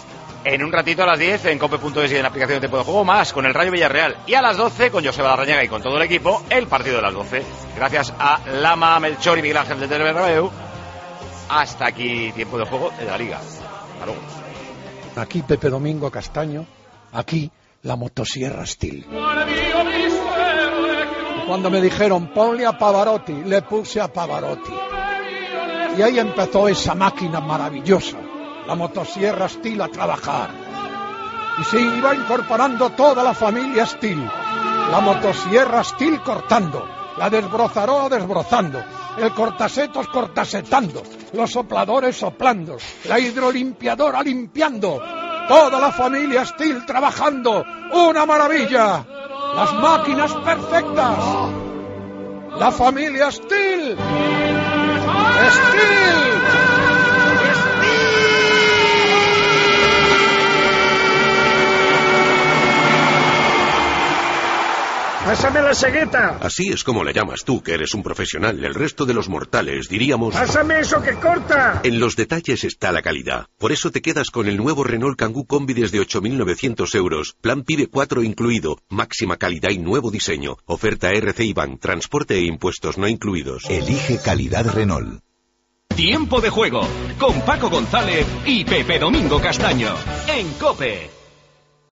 En un ratito a las diez en cope punto es y en la aplicación de tiempo de juego, más con el Rayo Villarreal. Y a las doce con Joseba Larrañaga y con todo el equipo, el partido de las doce. Gracias a Lama, Melchor y Miguel Ángel de Bernabéu. Hasta aquí tiempo de juego de la Liga. Hasta luego. Aquí Pepe Domingo Castaño, aquí la motosierra Steel. Cuando me dijeron ponle a Pavarotti, le puse a Pavarotti. Y ahí empezó esa máquina maravillosa, la motosierra Steel, a trabajar. Y se iba incorporando toda la familia Steel. La motosierra Steel cortando, la desbrozaroa desbrozando, el cortasetos cortasetando, los sopladores soplando, la hidrolimpiadora limpiando, toda la familia Steel trabajando, ¡una maravilla! Las máquinas perfectas, la familia Steel, Steel. ¡Pásame la cegueta! Así es como la llamas tú, que eres un profesional. El resto de los mortales diríamos... ¡Pásame eso que corta! En los detalles está la calidad. Por eso te quedas con el nuevo Renault Kangoo Combi desde ocho mil novecientos euros. Plan PIBE cuatro incluido. Máxima calidad y nuevo diseño. Oferta R C I Bank. Transporte e impuestos no incluidos. Elige calidad Renault. Tiempo de juego con Paco González y Pepe Domingo Castaño en COPE.